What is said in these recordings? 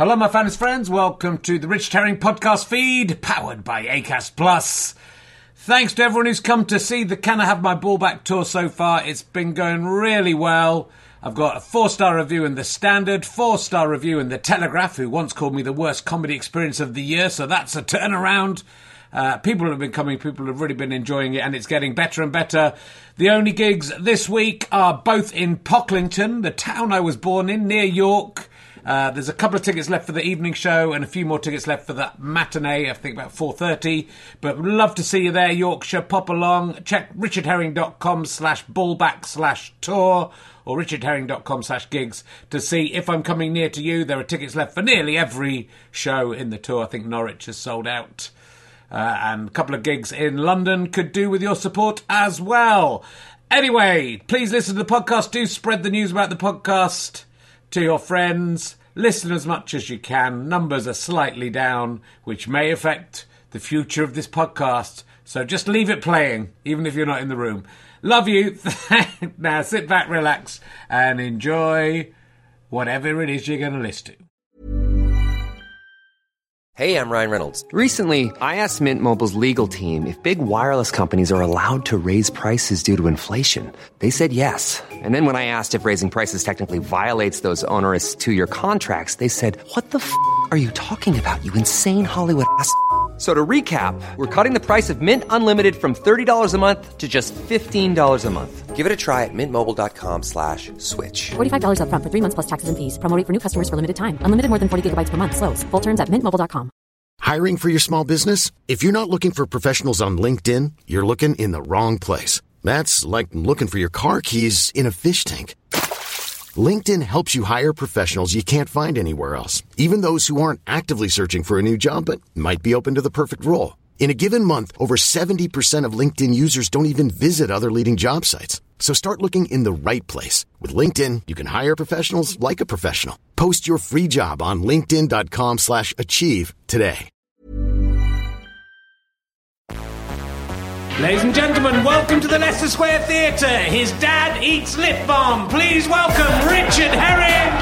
Hello, my fans, friends. Welcome to the Richard Herring podcast feed, powered by Acast Plus. Thanks to everyone who's come to see the Can I Have My Ball Back tour so far. It's been going really well. I've got a 4-star review in The Standard, 4-star review in The Telegraph, who once called me the worst comedy experience of the year, so that's a turnaround. People have been coming, people have really been enjoying it, and it's getting better and better. The only gigs this week are both in Pocklington, the town I was born in, near York. There's a couple of tickets left for the evening show and a few more tickets left for the matinee, I think about 4:30. But would love to see you there, Yorkshire. Pop along. Check richardherring.com/ballback/tour or richardherring.com/gigs to see if I'm coming near to you. There are tickets left for nearly every show in the tour. I think Norwich has sold out. And a couple of gigs in London could do with your support as well. Anyway, please listen to the podcast. Do spread the news about the podcast to your friends. Listen as much as you can. Numbers are slightly down, which may affect the future of this podcast. So just leave it playing, even if you're not in the room. Love you. Now sit back, relax, and enjoy whatever it is you're going to listen to. Hey, I'm Ryan Reynolds. Recently, I asked Mint Mobile's legal team if big wireless companies are allowed to raise prices due to inflation. They said yes. And then when I asked if raising prices technically violates those onerous 2-year contracts, they said, "What the f*** are you talking about, you insane Hollywood ass?" So to recap, we're cutting the price of Mint Unlimited from $30 a month to just $15 a month. Give it a try at mintmobile.com/switch. $45 up front for 3 months plus taxes and fees. Promo rate for new customers for limited time. Unlimited more than 40 gigabytes per month. Slows full terms at mintmobile.com. Hiring for your small business? If you're not looking for professionals on LinkedIn, you're looking in the wrong place. That's like looking for your car keys in a fish tank. LinkedIn helps you hire professionals you can't find anywhere else, even those who aren't actively searching for a new job but might be open to the perfect role. In a given month, over 70% of LinkedIn users don't even visit other leading job sites. So start looking in the right place. With LinkedIn, you can hire professionals like a professional. Post your free job on linkedin.com/achieve today. Ladies and gentlemen, welcome to the Leicester Square Theatre. His dad eats lip balm. Please welcome Richard Herring.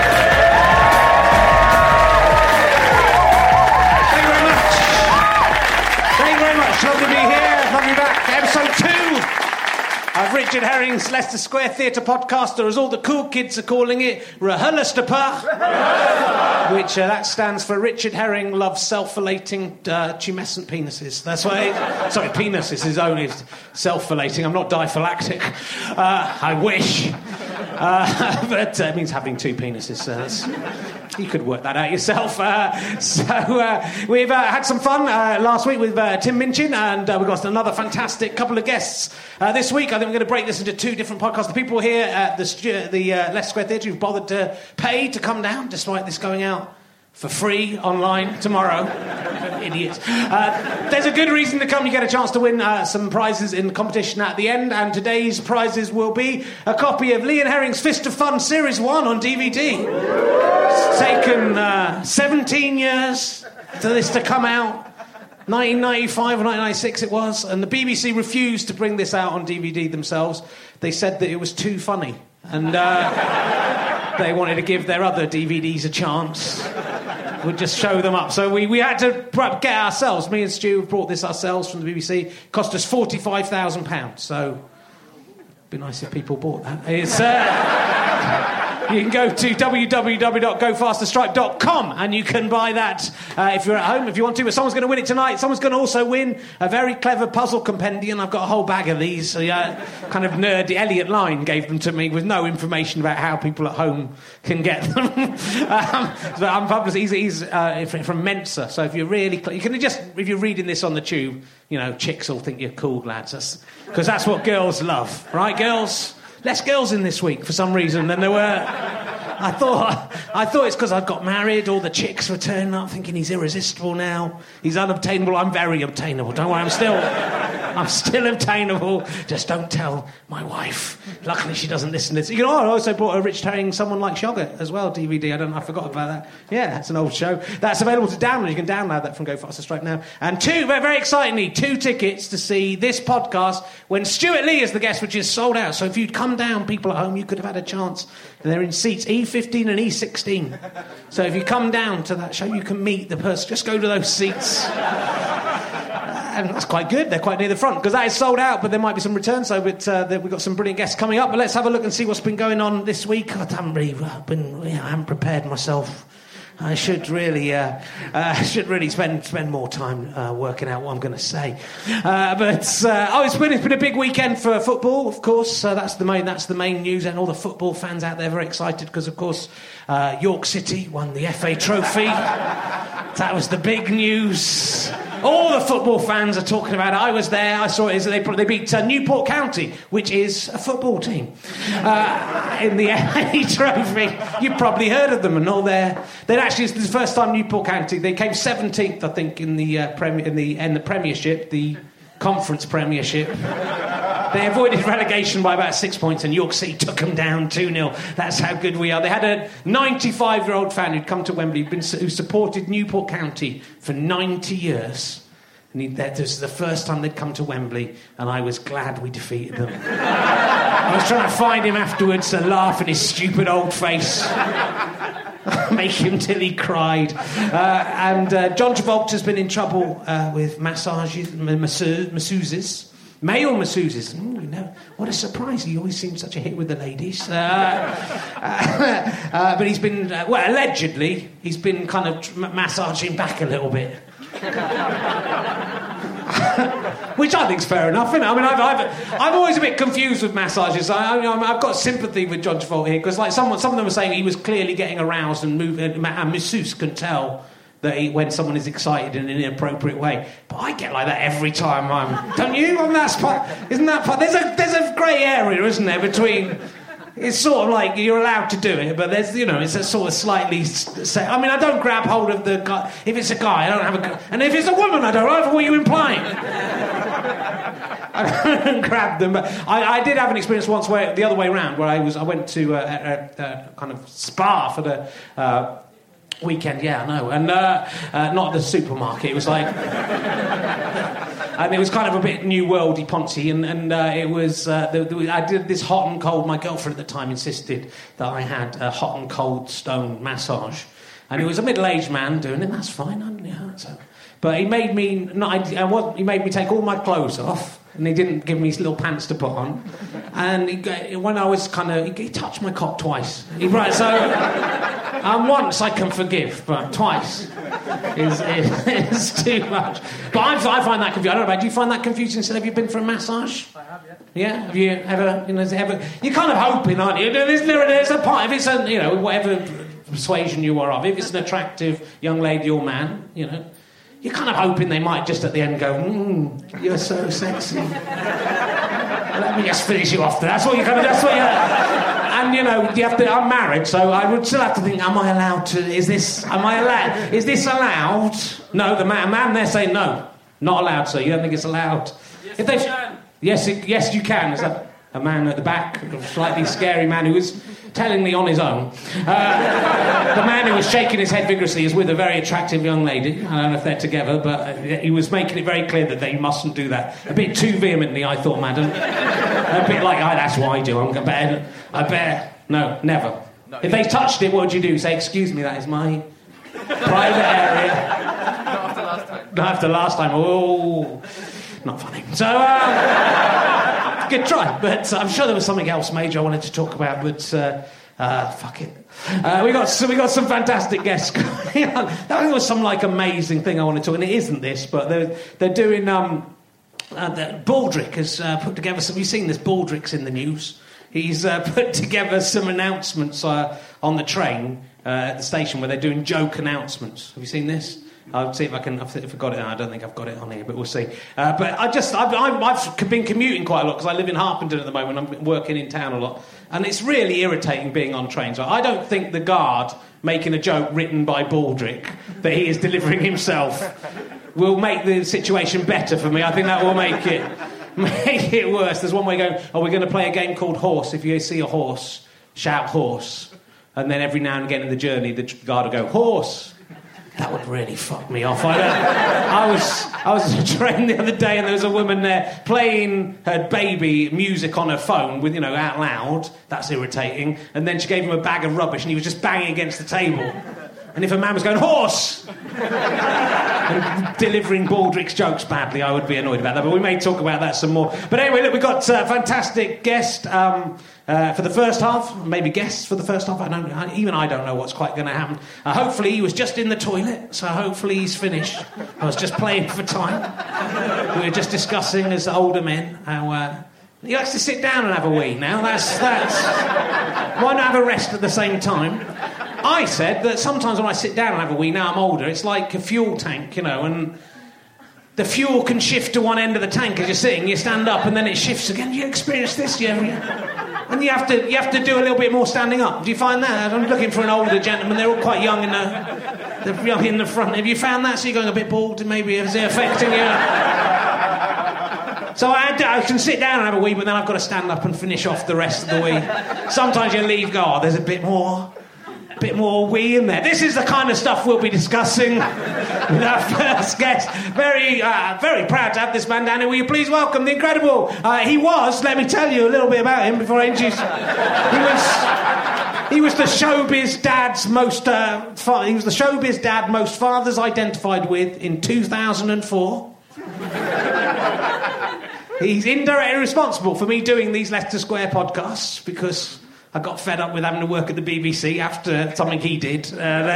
Thank you very much. Thank you very much. Lovely to be here. Coming back, episode 2 of Richard Herring's Leicester Square Theatre podcast, or as all the cool kids are calling it, RHLSTP, which that stands for Richard Herring loves self-falating tumescent penises. That's why. Sorry, penises is only self-falating. I'm not diphylactic. I wish. But it means having 2 penises. You could work that out yourself. We've had some fun last week with Tim Minchin, and we've got another fantastic couple of guests this week. I think we're going to break this into 2 different podcasts. The people here at the Leicester Square Theatre who've bothered to pay to come down, despite this going out for free online tomorrow. Idiots. There's a good reason to come. You get a chance to win some prizes in the competition at the end, and today's prizes will be a copy of Lee and Herring's Fist of Fun Series 1 on DVD. It's taken 17 years for this to come out. 1995 or 1996 it was, and the BBC refused to bring this out on DVD themselves. They said that it was too funny, and they wanted to give their other DVDs a chance. We'd just show them up. So we had to get ourselves. Me and Stu brought this ourselves from the BBC. It cost us £45,000. So it'd be nice if people bought that. It's, you can go to www.gofasterstripe.com and you can buy that if you're at home, if you want to. But someone's going to win it tonight. Someone's going to also win a very clever puzzle compendium. I've got a whole bag of these. Kind of nerdy. Elliot Lyne gave them to me with no information about how people at home can get them. So I'm published. He's from Mensa. So if you're really... you can just... If you're reading this on the tube, you know, chicks will think you're cool, lads. Because that's what girls love. Right, girls? Less girls in this week for some reason than there were. I thought it's because I'd got married. All the chicks were turning up thinking he's irresistible now. He's unobtainable. I'm very obtainable. Don't worry, I'm still I'm still obtainable. Just don't tell my wife. Luckily, she doesn't listen to this. You know, I also brought a Richard Herring Someone Like Shoggoth as well, DVD. I forgot about that. Yeah, that's an old show. That's available to download. You can download that from Go Faster Strike now. And two, very, very excitingly, 2 tickets to see this podcast when Stuart Lee is the guest, which is sold out. So if you'd come down, people at home, you could have had a chance. And they're in seats E15 and E16. So if you come down to that show, you can meet the person. Just go to those seats. And that's quite good. They're quite near the front because that is sold out, but there might be some returns. So we've got some brilliant guests coming up. But let's have a look and see what's been going on this week. I haven't prepared myself. I should really spend more time working out what I'm going to say. It's been a big weekend for football, of course. That's the main news, and all the football fans out there are very excited because, of course, York City won the FA Trophy. That was the big news. All the football fans are talking about it. I was there. I saw it. They beat Newport County, which is a football team, in the FA Trophy. You've probably heard of them and all there. It's the first time Newport County. They came 17th, I think, in the Premiership, the Conference Premiership. They avoided relegation by about 6 points, and York City took them down 2-0. That's how good we are. They had a 95-year-old fan who'd come to Wembley, who supported Newport County for 90 years. And this was the first time they'd come to Wembley, and I was glad we defeated them. I was trying to find him afterwards to laugh in his stupid old face. Make him till he cried. John Travolta's been in trouble with massages, masseuses. Male masseuses. What a surprise. He always seems such a hit with the ladies. But he's been, allegedly, he's been kind of massaging back a little bit. Which I think's fair enough, isn't it? I mean, I'm always a bit confused with massages. I've got sympathy with John Travolta here, because some of them were saying he was clearly getting aroused and masseuse can tell that when someone is excited in an inappropriate way. But I get like that every time don't you? I mean, isn't that part? There's a grey area, isn't there, between... It's sort of like you're allowed to do it, but there's, it's a sort of slightly... I don't grab hold of the guy. If it's a guy, I don't have a... And if it's a woman, I don't know. What are you implying? I don't grab them. But I did have an experience once where the other way around, where I went to a kind of spa for the... weekend, yeah, I know, and not the supermarket. It was like, and it was kind of a bit New Worldy, Ponty, and it was. I did this hot and cold. My girlfriend at the time insisted that I had a hot and cold stone massage, and it was a middle-aged man doing it. That's fine, but he made me he made me take all my clothes off. And he didn't give me his little pants to put on. And when I was he touched my cock twice. Once I can forgive, but twice is too much. But I find that confusing. I don't know about, do you find that confusing? So have you been for a massage? I have, yeah. Yeah? Have you ever, you're kind of hoping, aren't you? There's a part, if it's whatever persuasion you are of, if it's an attractive young lady or man, you're kind of hoping they might just at the end go, you're so sexy. Let me just finish you off there. That's what you're... And, you have to... I'm married, so I would still have to think, am I allowed to... Is this allowed? No, the man there saying no. Not allowed, sir. You don't think it's allowed? Yes, you can. Yes, you can. Is that a man at the back, a slightly scary man who was telling me on his own. The man who was shaking his head vigorously is with a very attractive young lady. I don't know if they're together, but he was making it very clear that they mustn't do that. A bit too vehemently, I thought, madam. A bit like, that's what I do. I better. No, never. No, if they touched it, what would you do? Say, excuse me, that is my private area. Not after last time. Oh, not funny. So, good try, but I'm sure there was something else major I wanted to talk about, but fuck it. We got some fantastic guests coming on. That was some amazing thing I wanted to talk, and it isn't this, but they're doing Baldrick has put together some. You've seen this? Baldrick's in the news. He's put together some announcements on the train at the station where they're doing joke announcements. Have you seen this? I'll see if I can. If I've got it. I don't think I've got it on here, but we'll see. But I've been commuting quite a lot because I live in Harpenden at the moment. I'm working in town a lot, and it's really irritating being on trains. I don't think the guard making a joke written by Baldrick that he is delivering himself will make the situation better for me. I think that will make it worse. There's one way going, we're going to play a game called Horse. If you see a horse, shout horse. And then every now and again in the journey, the guard will go, horse. That would really fuck me off. I was at a train the other day and there was a woman there playing her baby music on her phone with, out loud. That's irritating. And then she gave him a bag of rubbish and he was just banging against the table. And if a man was going, horse! and delivering Baldrick's jokes badly, I would be annoyed about that. But we may talk about that some more. But anyway, look, we've got a fantastic guest for the first half. Maybe guests for the first half. I don't know what's quite going to happen. Hopefully he was just in the toilet, so hopefully he's finished. I was just playing for time. We were just discussing as older men how... he likes to sit down and have a wee now. That's why not have a rest at the same time? I said that sometimes when I sit down and have a wee, now I'm older, it's like a fuel tank, and the fuel can shift to one end of the tank as you're sitting, you stand up and then it shifts again. Do you experience this? And you have to do a little bit more standing up. Do you find that? I'm looking for an older gentleman, they're all quite young they're young in the front. Have you found that? So you're going a bit bald, maybe is it affecting you? So I can sit down and have a wee, but then I've got to stand up and finish off the rest of the wee. Sometimes you leave, there's a bit more wee in there. This is the kind of stuff we'll be discussing with our first guest. Very proud to have this man down here. Will you please welcome the incredible... he was, let me tell you a little bit about him before I introduce... He was the showbiz dad's most... he was the showbiz dad most fathers identified with in 2004. He's indirectly responsible for me doing these Leicester Square podcasts because I got fed up with having to work at the BBC after something he did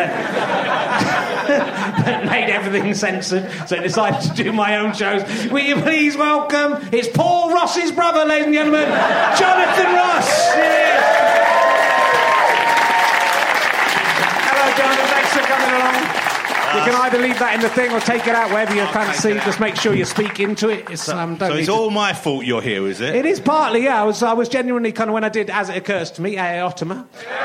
that made everything censored, so I decided to do my own shows. Will you please welcome, it's Paul Ross's brother, ladies and gentlemen, Jonathan Ross. Cheers. Hello, Jonathan, thanks for coming along. You can either leave that in the thing or take it out wherever you fancy. Just make sure you speak into it. So it's all my fault you're here, is it? It is partly, yeah. I was genuinely kind of, when I did As It Occurs to Me, Aotima,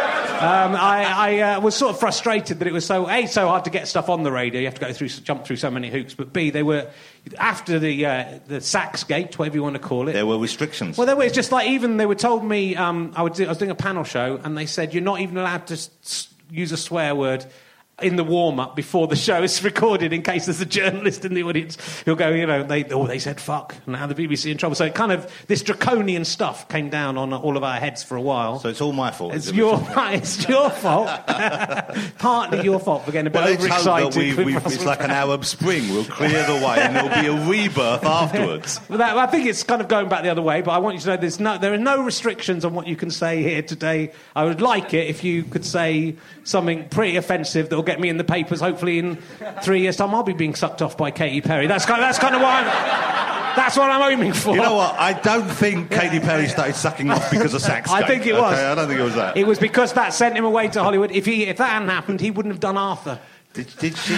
I was sort of frustrated that it was so hard to get stuff on the radio. You have to jump through so many hoops. But B, they were, after the Sachs Gate, whatever you want to call it. There were restrictions. Well, it's just like, even they were told me, I was doing a panel show, and they said, you're not even allowed to use a swear word in the warm-up before the show is recorded, in case there's a journalist in the audience who'll go, they said fuck, now the BBC in trouble. So it kind of, this draconian stuff came down on all of our heads for a while. So it's all my fault. It's your fault. Partly your fault for getting a bit overexcited. It's like an Arab Spring. We'll clear the way and there'll be a rebirth afterwards. I think it's kind of going back the other way, but I want you to know there are no restrictions on what you can say here today. I would like it if you could say something pretty offensive that will get me in the papers. Hopefully in 3 years' time I'll be being sucked off by Katy Perry. That's kind of what I'm aiming for. You know what? I don't think Katy Perry started sucking off because of Sachs Gate. I think it was. Okay, I don't think it was that. It was because that sent him away to Hollywood. If that hadn't happened, he wouldn't have done Arthur. Did she...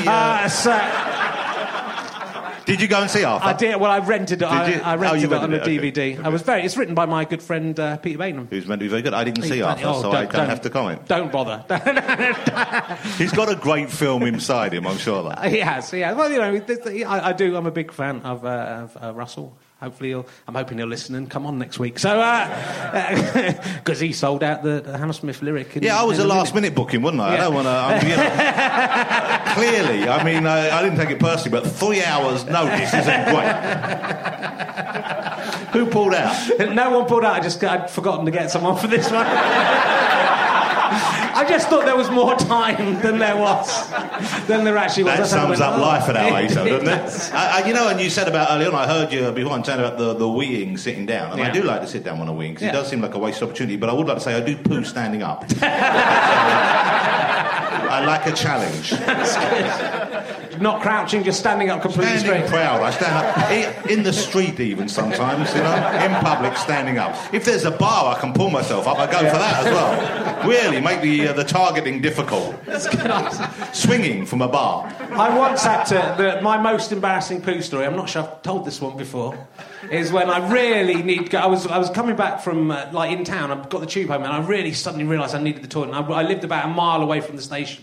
Did you go and see Arthur? I did. Well, I rented it. I rented it on a okay. DVD. It's written by my good friend Peter Bainham, who's meant to be very good. I didn't see Arthur, so I don't have to comment. Don't bother. He's got a great film inside him, I'm sure. That. He has. Well, I do. I'm a big fan of Russell. Hopefully, I'm hoping he'll listen and come on next week. So, because he sold out the Hammersmith Lyric. I was a last-minute booking, wasn't I? Yeah. I don't want to. Clearly, I mean, I didn't take it personally, but 3 hours' notice isn't great. Who pulled out? No one pulled out. I'd forgotten to get someone for this one. I just thought there was more time than there actually was. That sums up life at our age, though, doesn't it? And you said about earlier on, I heard you before, and saying about the weeing sitting down. And I do like to sit down when I wee, because it does seem like a wasted opportunity, but I would like to say I do poo standing up. I like a challenge. That's good. Not crouching, just standing up completely straight. Proud. I stand up in the street even sometimes, in public, standing up. If there's a bar I can pull myself up, I go for that as well. Really, make the targeting difficult. That's good. Swinging from a bar. I once had to... my most embarrassing poo story, I'm not sure I've told this one before, is when I really need to go... I was coming back from, in town, I got the tube home, and I really suddenly realised I needed the toilet. I lived about a mile away from the station.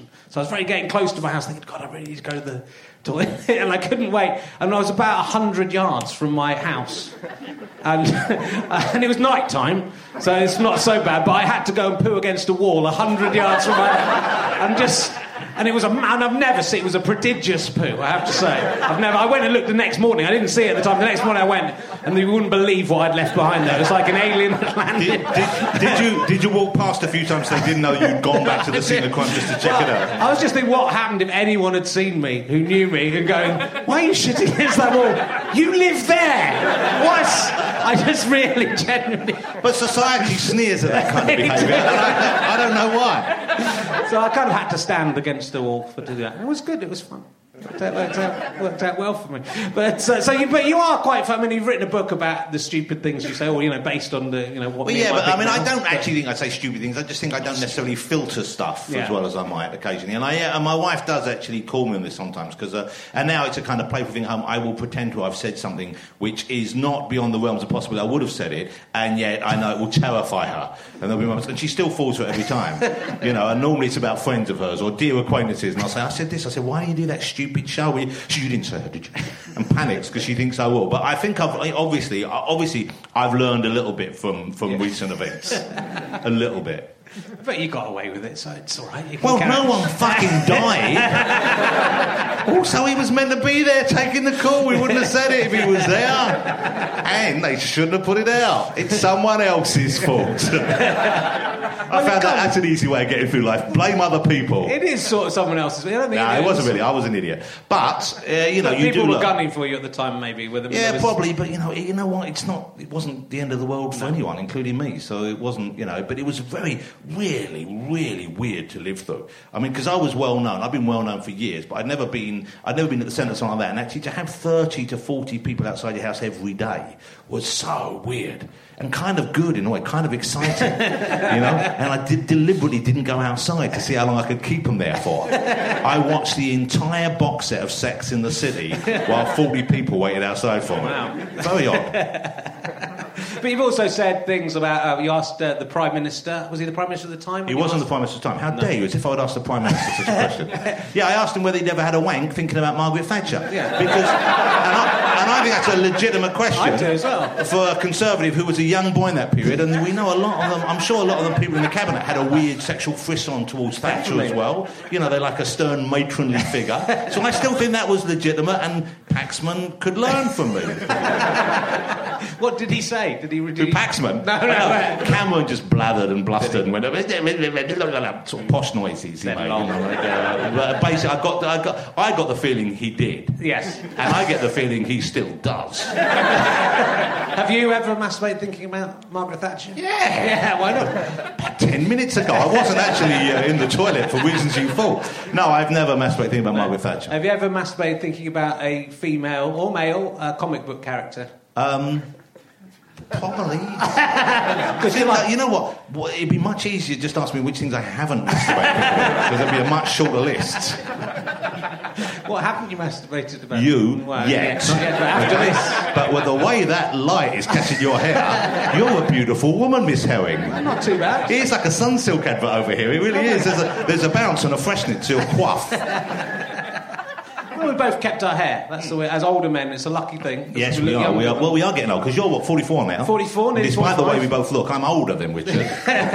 station. So I was very getting close to my house, thinking, God, I really need to go to the toilet. And I couldn't wait. And I was about 100 yards from my house. And it was night time, so it's not so bad, but I had to go and poo against a wall 100 yards from my house. And it was I've never seen, it was a prodigious poo, I have to say. I went and looked the next morning, I didn't see it at the time. The next morning I went, and you wouldn't believe what I'd left behind there. It was like an alien had landed. Did you walk past a few times so they didn't know you'd gone back to the scene of crime just to check it out? I was just thinking, what happened if anyone had seen me, who knew me, and going, why are you shitting against that wall? You live there! What? I just really, genuinely... But society sneers at that kind of behaviour, and I don't know why. So I kind of had to stand against the wall to do that. It was good, it was fun. It worked out well for me. But you are quite fun. I mean, you've written a book about the stupid things you say, or based on the what. Well, yeah, but I mean, I don't actually think I say stupid things. I just think I don't necessarily filter stuff as well as I might occasionally. And my wife does actually call me on this sometimes because, and now it's a kind of playful thing. I will pretend to have said something which is not beyond the realms of possibility. I would have said it, and yet I know it will terrify her, and there'll be moments, and she still falls for it every time. And normally it's about friends of hers or dear acquaintances, and I'll say, I said this. I said, why do you do that stupid show? You didn't say that, did you? And panics because she thinks I will. But I think obviously I've learned a little bit from recent events. A little bit. But you got away with it, so it's all right. Well, no one fucking died. Also, he was meant to be there taking the call. We wouldn't have said it if he was there. And they shouldn't have put it out. It's someone else's fault. I found that's an easy way of getting through life. Blame other people. It is sort of someone else's. No, it wasn't really. I was an idiot. But you people were gunning for you at the time, maybe. Yeah, probably. But you know what? It wasn't the end of the world for anyone, including me. So it wasn't. But it was very, really, really weird to live through. I mean, because I was well known. I've been well known for years, but I'd never been at the centre of something like that. And actually, to have 30 to 40 people outside your house every day was so weird. And kind of good in a way, kind of exciting, And I deliberately didn't go outside to see how long I could keep them there for. I watched the entire box set of Sex in the City while 40 people waited outside for me. Wow. Very odd. But you've also said things about, you asked the Prime Minister, was he the Prime Minister at the time? He wasn't the Prime Minister at the time. How dare you, as if I would ask the Prime Minister such a question. Yeah, I asked him whether he'd ever had a wank thinking about Margaret Thatcher. Yeah. Because, and I think that's a legitimate question. I do as well. For a Conservative who was a young boy in that period, and we know a lot of them, I'm sure a lot of the people in the Cabinet had a weird sexual frisson towards Thatcher as well. They're like a stern matronly figure. So I still think that was legitimate, and Paxman could learn from me. What did he say? Did he Paxman? No. Cameron just blathered and blustered and went sort of posh noises. Basically, I got the feeling he did. Yes, and I get the feeling he still does. Have you ever masturbated thinking about Margaret Thatcher? Yeah, why not? About 10 minutes ago, I wasn't actually in the toilet for reasons you thought. No, I've never masturbated thinking about Margaret Thatcher. Have you ever masturbated thinking about a female or male comic book character? Probably. Because you know what? It'd be much easier just ask me which things I haven't masturbated because there'd be a much shorter list. What haven't you masturbated about? You, well, yet. Not yet, but after this. But with the way that light is catching your hair, you're a beautiful woman, Miss Herring. Not too bad. It is like a Sunsilk advert over here. It really is. There's a bounce and a freshness to your coif. Well, we both kept our hair. That's the way. As older men, it's a lucky thing. Yes, we are. Well, we are getting old because you're 44 now. 44, nearly despite 45. the way we both look, I'm older than Richard.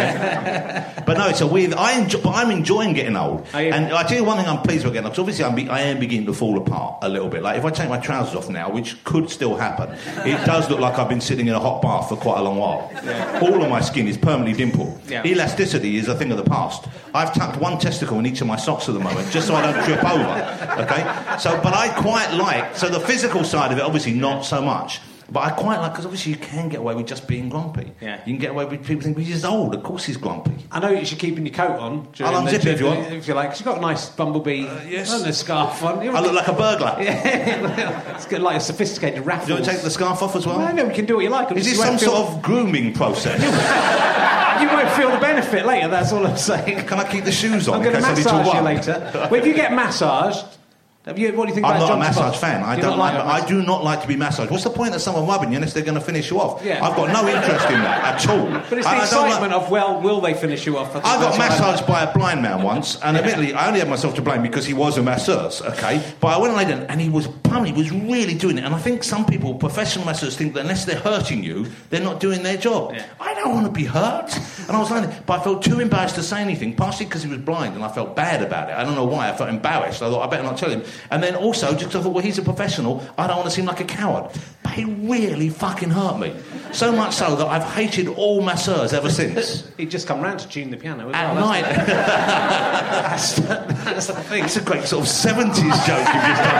But no, it's a weird. I'm enjoying getting old. And I tell you one thing, I'm pleased with getting old. Because obviously, I am beginning to fall apart a little bit. Like if I take my trousers off now, which could still happen, it does look like I've been sitting in a hot bath for quite a long while. Yeah. All of my skin is permanently dimpled. Yeah. Elasticity is a thing of the past. I've tucked one testicle in each of my socks at the moment, just so I don't trip over. Okay. So, but I quite like... So the physical side of it, obviously not so much. But I quite like... Because obviously you can get away with just being grumpy. Yeah. You can get away with people thinking, he's old, of course he's grumpy. I know you should keep your coat on. I'll unzip it if you want. If you like. Because you've got a nice bumblebee... yes. And a scarf on. I look like a burglar. Yeah. It's got like a sophisticated raffle. Do you want to take the scarf off as well? No, we can do what you like. Is this some sort of grooming process? You won't feel the benefit later, that's all I'm saying. Can I keep the shoes on? I'm going to massage you later. Well, if you get massaged... What do you think I'm about not a John massage Spas? fan. I do not like to be massaged. What's the point of someone rubbing you unless they're going to finish you off? Yeah. I've got no interest in that at all. But it's the excitement of, will they finish you off? I got massaged by a blind man once, and admittedly, I only had myself to blame because he was a masseuse, okay? But I went and laid in, and he was pumping, he was really doing it. And I think some people, professional masseurs, think that unless they're hurting you, they're not doing their job. Yeah. I don't want to be hurt. And I was lying there, but I felt too embarrassed to say anything, partially because he was blind, and I felt bad about it. I don't know why, I felt embarrassed. I thought, I better not tell him. And then also, just because I thought, well, he's a professional, I don't want to seem like a coward. But he really fucking hurt me. So much so that I've hated all masseurs ever since. He'd just come round to tune the piano as At well. night. That's the thing. It's a great sort of 70s joke you've just done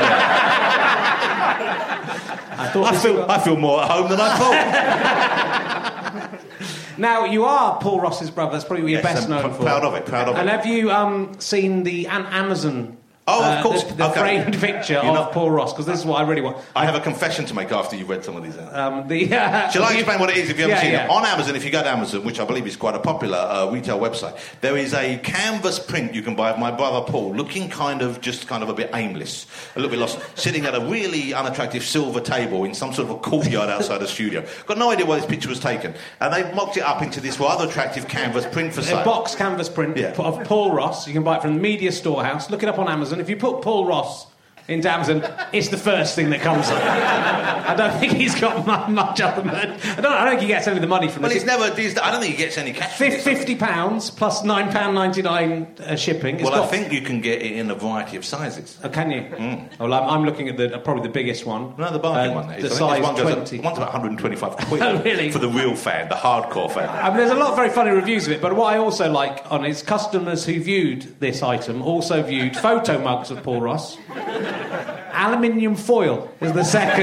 there. I feel more at home than I thought. Now, you are Paul Ross's brother. That's probably what you're best known for. Proud of it. And have you seen the Amazon... Oh, of course. The framed picture of Paul Ross, because this is what I really want. I have a confession to make after you've read some of these out. Shall I explain what it is if you haven't seen it? On Amazon, if you go to Amazon, which I believe is quite a popular retail website, there is a canvas print you can buy of my brother Paul, looking kind of a bit aimless, a little bit lost, sitting at a really unattractive silver table in some sort of a courtyard outside a studio. Got no idea why this picture was taken. And they've mocked it up into this rather attractive canvas print for sale. A box canvas print of Paul Ross. You can buy it from the Media Storehouse. Look it up on Amazon. If you put Paul Ross into Amazon, it's the first thing that comes up. I don't think he's got much other money. I don't think he gets any of the money from this. I don't think he gets any cash. £50 plus £9.99 shipping. I think you can get it in a variety of sizes. Oh, can you? Well, I'm looking at probably the biggest one. No, the bargain one. The size 20. One's about 125 quid. Oh, really? For the real fan, the hardcore fan. I mean, there's a lot of very funny reviews of it, but what I also like on it is customers who viewed this item also viewed photo mugs of Paul Ross. Aluminium foil is the second.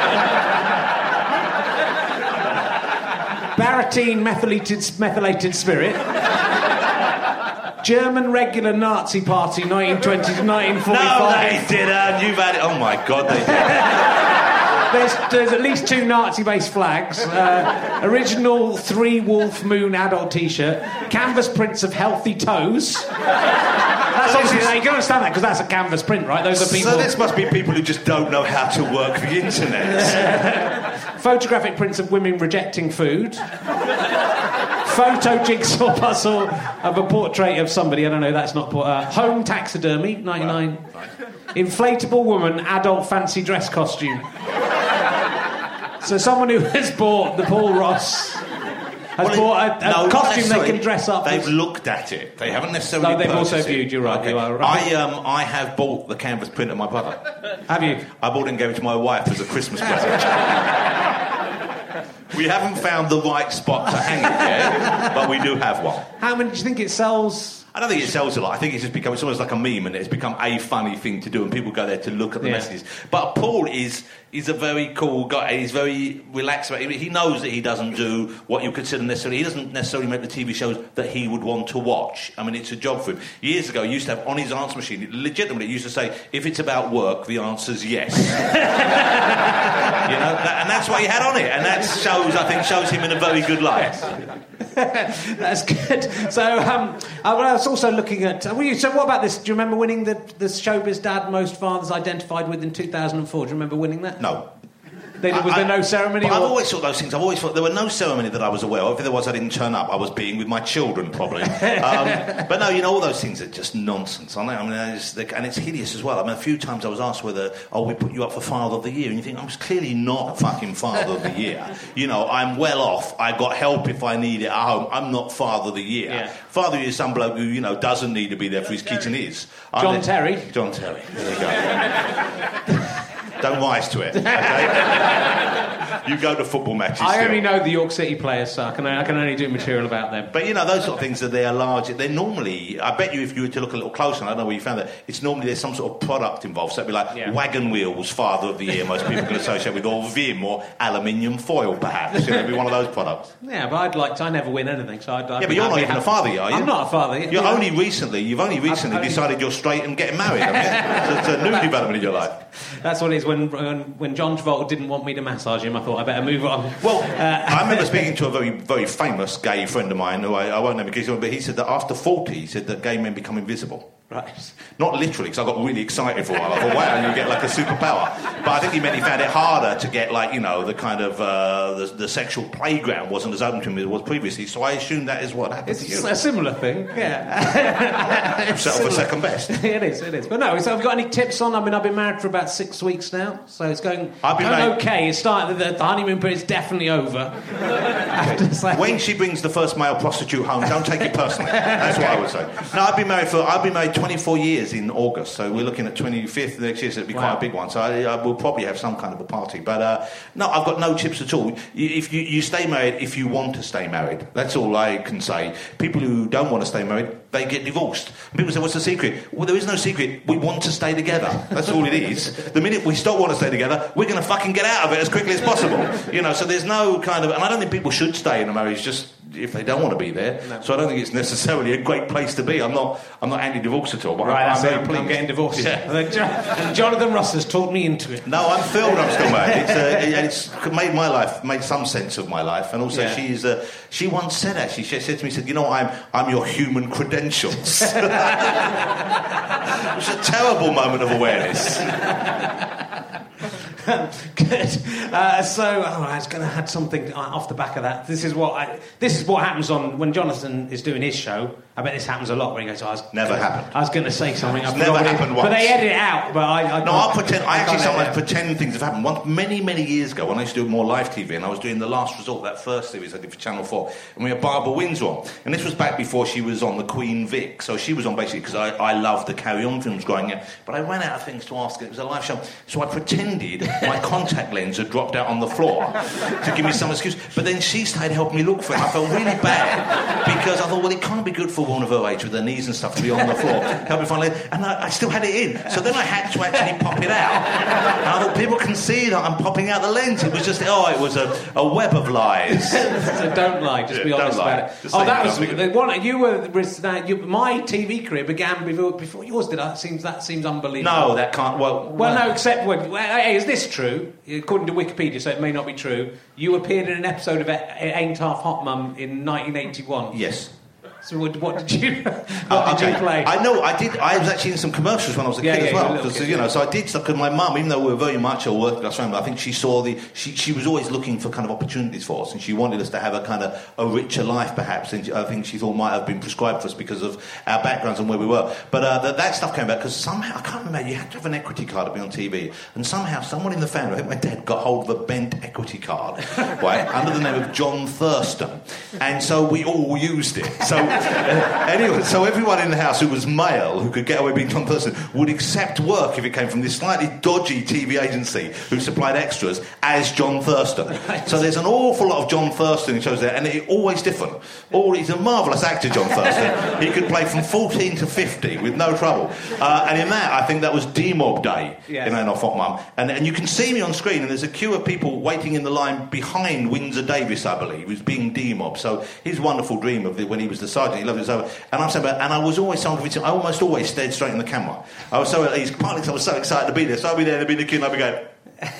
Barattine methylated spirit. German regular Nazi party 1920 to 1945. No, they didn't. You've had it. Oh my God, they did. There's at least 2 Nazi-based flags, original 3-wolf moon adult T-shirt, canvas prints of healthy toes. That's obviously, you can understand that because that's a canvas print, right? Those are people. So this must be people who just don't know how to work the internet. Photographic prints of women rejecting food. Photo jigsaw puzzle of a portrait of somebody. I don't know. That's not home taxidermy, 99. Right. Inflatable woman, adult fancy dress costume. So someone who has bought the Paul Ross has bought a costume they can dress up. They've looked at it. They haven't necessarily. No, they've also viewed. You're right. Okay. You are right. I have bought the canvas print of my brother. Have you? I bought it and gave it to my wife as a Christmas present. We haven't found the right spot to hang it yet, but we do have one. How many do you think it sells? I don't think it sells a lot. I think it's almost like a meme, and it's become a funny thing to do, and people go there to look at the messages. But Paul is a very cool guy. He's very relaxed about it. He knows that he doesn't do what you consider necessarily. He doesn't necessarily make the TV shows that he would want to watch. I mean, it's a job for him. Years ago, he used to have on his answer machine, legitimately, he used to say, if it's about work, the answer's yes. And that's what he had on it, and that shows him in a very good light. That's good. So I was also looking at... so what about this? Do you remember winning the Showbiz Dad Most Fathers Identified With in 2004? Do you remember winning that? No. Was there no ceremony? I've always thought those things. I've always thought there were no ceremony that I was aware of. If there was, I didn't turn up. I was being with my children, probably. But no, all those things are just nonsense, aren't they? I mean, and it's hideous as well. I mean, a few times I was asked whether, we put you up for Father of the Year, and you think, I'm clearly not fucking Father of the Year. I'm well off. I got help if I need it at home. I'm not Father of the Year. Yeah. Father of the Year is some bloke who, doesn't need to be there for his kids and is. John Terry. John Terry. There you go. Don't rise to it, okay? You go to football matches. I only know the York City players, so I can only do material about them. But those sort of things that they're large. They're normally. I bet you, if you were to look a little closer, and I don't know where you found that, it's normally there's some sort of product involved. So it'd be like Wagon Wheels, Father of the Year. Most people can associate with, or Vim, or aluminium foil, perhaps. It'd be one of those products. Yeah, but I'd like to. I never win anything, so I'd. Yeah, but you're not even a father yet, are you? I'm not a father. You've only recently decided you're straight and getting married. It's a new development in your life. That's what it is. When John Travolta didn't want me to massage him, I thought I better move on. Well, I remember speaking to a very, very famous gay friend of mine, who I won't name because, but he said that after 40, he said that gay men become invisible. Right. Not literally, because I got really excited for a while. I thought, wow, you get like a superpower. But I think he meant he found it harder to get, like, you know, the kind of the sexual playground wasn't as open to him as it was previously. So I assume that is what happened to you. It's a similar thing, yeah. Settle for second best. It is. But no, so have you got any tips on? I mean, I've been married for about 6 weeks now, so it's going okay. It started, the honeymoon period is definitely over. When she brings the first male prostitute home, don't take it personally. That's what I would say. No, I've been married 24 years in August, so we're looking at 25th next year, so it'll be quite a big one. So I will probably have some kind of a party. But no, I've got no tips at all. If you stay married if you want to stay married. That's all I can say. People who don't want to stay married, they get divorced. And people say, what's the secret? Well, there is no secret. We want to stay together. That's all it is. The minute we stop wanting to stay together, we're going to fucking get out of it as quickly as possible. You know, so there's no kind of... And I don't think people should stay in a marriage just if they don't want to be there. No. So I don't think it's necessarily a great place to be. I'm not anti-divorce at all, but I'm very pleased. I'm getting divorced. Yeah. And Jonathan Ross has talked me into it. No, I'm thrilled I'm still married. It's made my life, made some sense of my life. And also she once said, actually, she said to me, you know, I'm your human credentials. It was a terrible moment of awareness. Good. I was going to add something off the back of that. This is what happens when Jonathan is doing his show. I bet this happens a lot when he goes, Never happened. I was going to say something. It's never happened once. But they edit it out. But I'll pretend. I actually sometimes pretend things have happened. Once, many, many years ago, when I used to do more live TV, and I was doing The Last Resort, that first series I did for Channel 4, and we had Barbara Windsor on. And this was back before she was on the Queen Vic. So she was on basically because I loved the Carry On films growing up. But I ran out of things to ask. It was a live show. So I pretended my contact lens had dropped out on the floor to give me some excuse. But then she started helping me look for it. I felt really bad because I thought, well, it can't be good for a woman of her age with her knees and stuff to be on the floor. Help me find it. And I still had it in. So then I had to actually pop it out. And I thought, people can see that I'm popping out the lens. It was just, it was a web of lies. So don't lie. Just be honest about it. That was the one. You were my TV career began before yours did. That seems unbelievable. No, that can't. Well, no. Except is this true? According to Wikipedia, so it may not be true. You appeared in an episode of Ain't Half Hot Mum in 1981. Yes. So what did you play? I know, I did. I was actually in some commercials when I was a kid as well. Because so I did stuff. Because my mum, even though we were very much a working class family, I think she saw she was always looking for kind of opportunities for us, and she wanted us to have a kind of a richer life, perhaps. And I think she thought might have been prescribed for us because of our backgrounds and where we were. But that stuff came back because somehow I can't remember. You had to have an equity card to be on TV, and somehow someone in the family, I think my dad, got hold of a bent equity card, right, under the name of John Thurston, and so we all used it. So. Anyway, so everyone in the house who was male, who could get away being John Thurston, would accept work if it came from this slightly dodgy TV agency who supplied extras as John Thurston. Right. So there's an awful lot of John Thurston in shows there, and it's always different. He's a marvellous actor, John Thurston. He could play from 14 to 50 with no trouble. And in that, I think that was D-Mob Day in Ain't Half Hot Mum. And you can see me on screen, and there's a queue of people waiting in the line behind Windsor Davis, I believe, who's being D-Mob. So his wonderful dream of when he was the sergeant, he loved it. And I'm saying, and I was always someone I almost always stared straight in the camera. I was so at ease, partly because I was so excited to be there. So I'd be there, and I'd be in the queue, and I'd be going,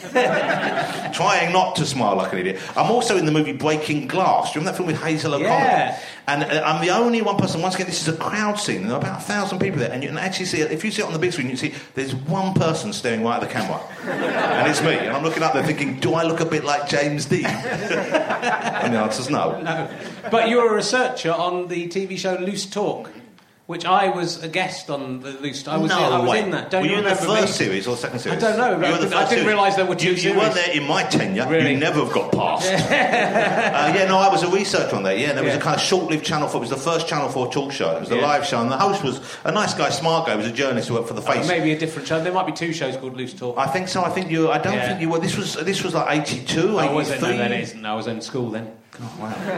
trying not to smile like an idiot. I'm also in the movie Breaking Glass. Do you remember that film with Hazel O'Connor? Yeah. And I'm the only one person. Once again, this is a crowd scene, and there are about 1,000 people there, and you can actually see it. If you see it on the big screen, you can see there's one person staring right at the camera, and it's me. And I'm looking up there thinking, do I look a bit like James Dean? And the answer's no. No. But you're a researcher on the TV show Loose Talk, which I was a guest on the Loose. I was in that. Were you in the first series or second series? I don't know. I didn't realise there were two series. You weren't there in my tenure. Really? You never have got past. I was a researcher on there. Yeah, and there was a kind of short-lived Channel 4. It was the first Channel 4 talk show. It was the live show, and the host was a nice guy, smart guy. He was a journalist who worked for The Face. Maybe a different show. There might be two shows called Loose Talk. I think so. I think you. I don't think you were. This was like 82, 83. Was it? No, that isn't. I was in school then. Oh,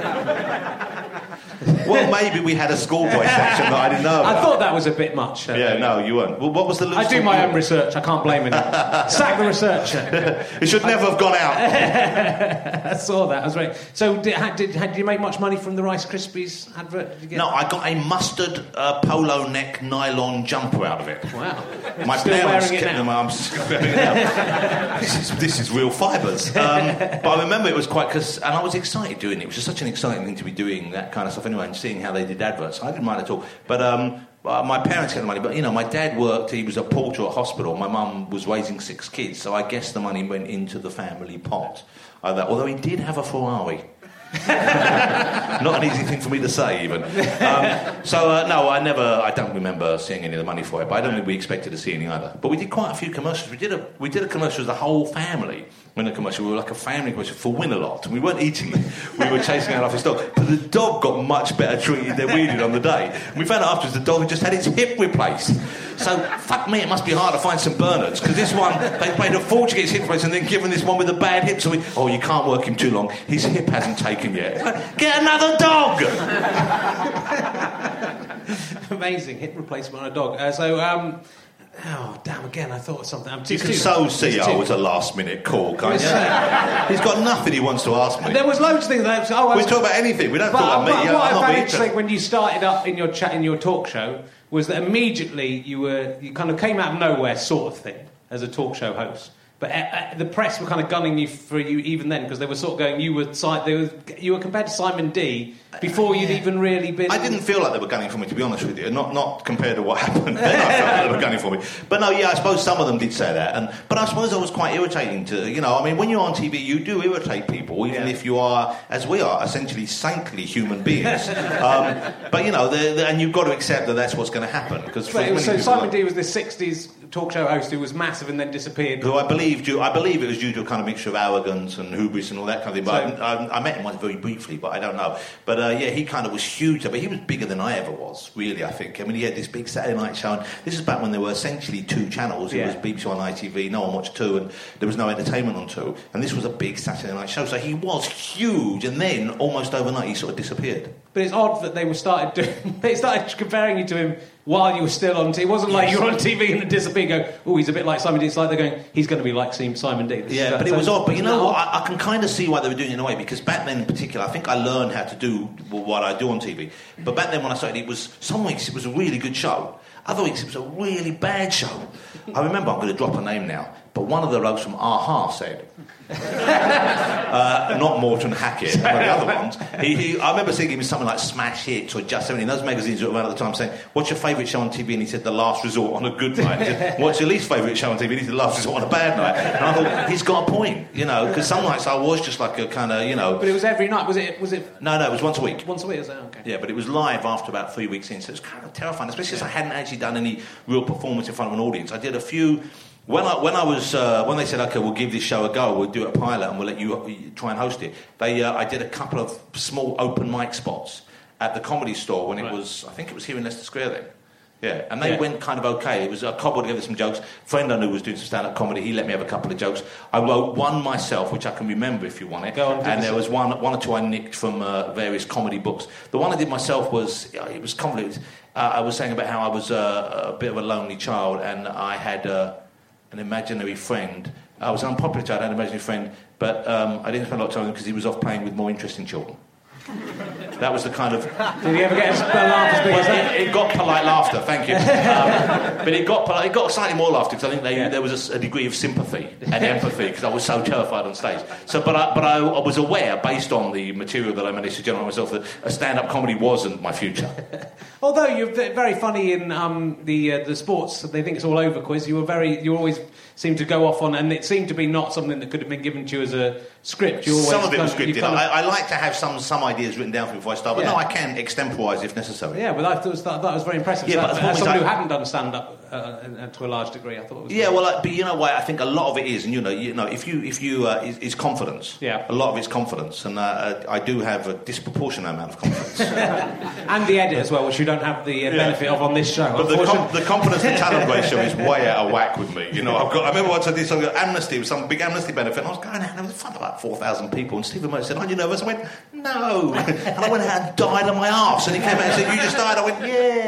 wow. Well, maybe we had a schoolboy section that I didn't know about. I thought that was a bit much. No, you weren't. Well, what was the Loose I do my own research. I can't blame anyone. Sack the researcher. It should never have gone out. I saw that. I was right. So, did you make much money from the Rice Krispies advert? No, I got a mustard polo neck nylon jumper out of it. Wow. My parents kept them. I'm still wearing it now. This is real fibres. But I remember it was and I was excited doing it. It was just such an exciting thing to be doing that kind of stuff anyway, and seeing how they did adverts. I didn't mind at all. But my parents get the money, but, my dad worked, he was a porter at hospital. My mum was raising 6 kids, so I guess the money went into the family pot. Although he did have a Ferrari. Not an easy thing for me to say, even. No, I don't remember seeing any of the money for it, but I don't think we expected to see any either. But we did quite a few commercials. We did a commercial as the whole family. We were like a family commercial for Win-A-Lot, and we weren't eating it. We were chasing out his dog. But the dog got much better treated than we did on the day. And we found out afterwards the dog had just had its hip replaced. So, fuck me, it must be hard to find some Bernards, because this one, they paid a fortune to get his hip replaced and then given this one with a bad hip. So you can't work him too long. His hip hasn't taken yet. Get another dog! Amazing, hip replacement on a dog. Oh, damn, again, I thought of something. You can so see I was a last-minute call, can't you? He's got nothing he wants to ask me. There was loads of things that we talk about anything. We don't talk about me. What I found interesting when you started up in your talk show was that immediately you kind of came out of nowhere, sort of thing, as a talk show host. But the press were kind of gunning you for you even then, because they were sort of going, you were compared to Simon D before you'd even really been... I didn't feel like they were gunning for me, to be honest with you. Not compared to what happened. Then I felt like they were gunning for me. But no, I suppose some of them did say that. But I suppose I was quite irritating to, when you're on TV, you do irritate people, even if you are, as we are, essentially saintly human beings. But, and you've got to accept that that's what's going to happen. So Simon D was this 60s talk show host who was massive and then disappeared. Who I believe it was due to a kind of mixture of arrogance and hubris and all that kind of thing. But I met him once very briefly, but I don't know. But he kind of was huge. But he was bigger than I ever was, really, I think. I mean, he had this big Saturday night show. And this is back when there were essentially 2 channels. It was BBC One, ITV. No one watched 2, and there was no entertainment on 2. And this was a big Saturday night show. So he was huge. And then, almost overnight, he sort of disappeared. But it's odd that they started comparing you to him while you were still on TV. It wasn't like you were on TV and then disappeared and go, oh, he's a bit like Simon D. It's like they're going, he's going to be like Simon D. But it was odd. But you know what? I can kind of see why they were doing it in a way, because back then in particular, I think I learned how to do what I do on TV. But back then when I started, some weeks it was a really good show. Other weeks it was a really bad show. I remember, I'm going to drop a name now, but one of the blokes from Aha said... not Morton Hackett, one of the other ones. I remember seeing him in something like Smash Hits or Just 70, those magazines that were around at the time, saying, what's your favourite show on TV? And he said, The Last Resort on a good night. Said, what's your least favourite show on TV? And he said, The Last Resort on a bad night. And I thought, he's got a point, because some nights I was just like a kind of, But it was every night, was it? No, it was once a week. Once a week, is that okay? Yeah, but it was live after about 3 weeks in, so it was kind of terrifying, especially as I hadn't actually done any real performance in front of an audience. I did a few... When they said, okay, we'll give this show a go, we'll do a pilot and we'll let you try and host it, I did a couple of small open mic spots at the Comedy Store when it was, I think it was here in Leicester Square then. Yeah, and they went kind of okay. It was I cobbled together some jokes. A friend I knew was doing some stand-up comedy. He let me have a couple of jokes. I wrote one myself, which I can remember if you want it. Go on, and there was one or two I nicked from various comedy books. The one I did myself was, it was convoluted. I was saying about how I was a bit of a lonely child and I had... an imaginary friend. I was an unpopular child, I had an imaginary friend, but I didn't spend a lot of time with him because he was off playing with more interesting children. That was the kind of... Did he ever get a laugh as big as that? It got polite laughter, thank you. But it got slightly more laughter because I think there was a degree of sympathy and empathy because I was so terrified on stage. But I was aware, based on the material that I managed to generate myself, that a stand-up comedy wasn't my future. Although you're very funny in the sports, they think it's all over quiz. You always seem to go off on, and it seemed to be not something that could have been given to you as a script. Some of it was scripted. I like to have some ideas written down for me before I start, but no, I can extemporise if necessary. Yeah, but I thought that was very impressive. Yeah, but as someone who hadn't done stand-up to a large degree, I thought it was but you know what? I think a lot of it is, and if you is confidence. Yeah. A lot of it's confidence, and I do have a disproportionate amount of confidence. And the edit as well, which you don't have the benefit of on this show. But the confidence to talent ratio is way out of whack with me. I remember once I did something Amnesty, it was some big Amnesty benefit, and I was going out, and there was fun about 4,000 people, and Stephen Merchant said, aren't you nervous? I went, no. And I went out and died on my arse, and he came out and said, you just died? I went,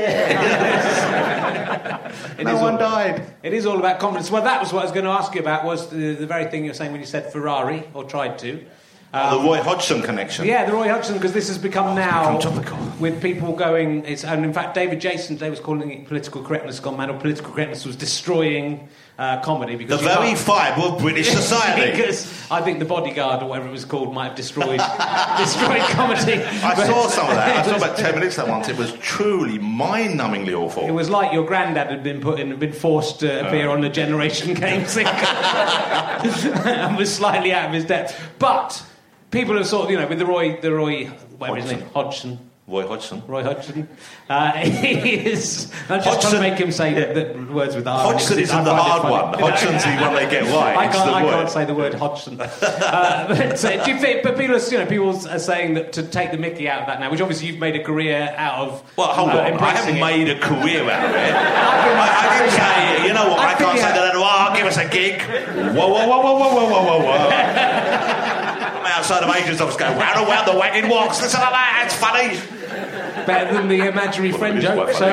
yeah. No one died. It is all about confidence. Well, that was what I was going to ask you about, was the very thing you were saying when you said Ferrari, or tried to. The Roy Hodgson connection. Yeah, the Roy Hodgson, because this has become now topical. With people going. And in fact, David Jason today was calling it political correctness gone mad, or political correctness was destroying comedy because the very fibre of British society. Because I think The Bodyguard or whatever it was called might have destroyed comedy. I saw some of that. I saw about 10 minutes of that once. It was truly mind-numbingly awful. It was like your granddad had been forced to appear on the Generation Game Sync and was slightly out of his depth. But people have sort of, with the Roy, whatever his name, Hodgson. Roy Hodgson. He is. I'm just trying to make him say the words with the R. Hodgson isn't the hard one. Hodgson's the one they get right. I can't say the word Hodgson. But do you think? But people are saying that to take the Mickey out of that now, which obviously you've made a career out of. Well, hold on. I haven't made a career out of it. I didn't say. You know what? I can't say that. Oh, give us a gig. Whoa. I'm outside of agents' office going round and round the wagon walks. Listen to that. It's funny. Better than the imaginary friend joke. So,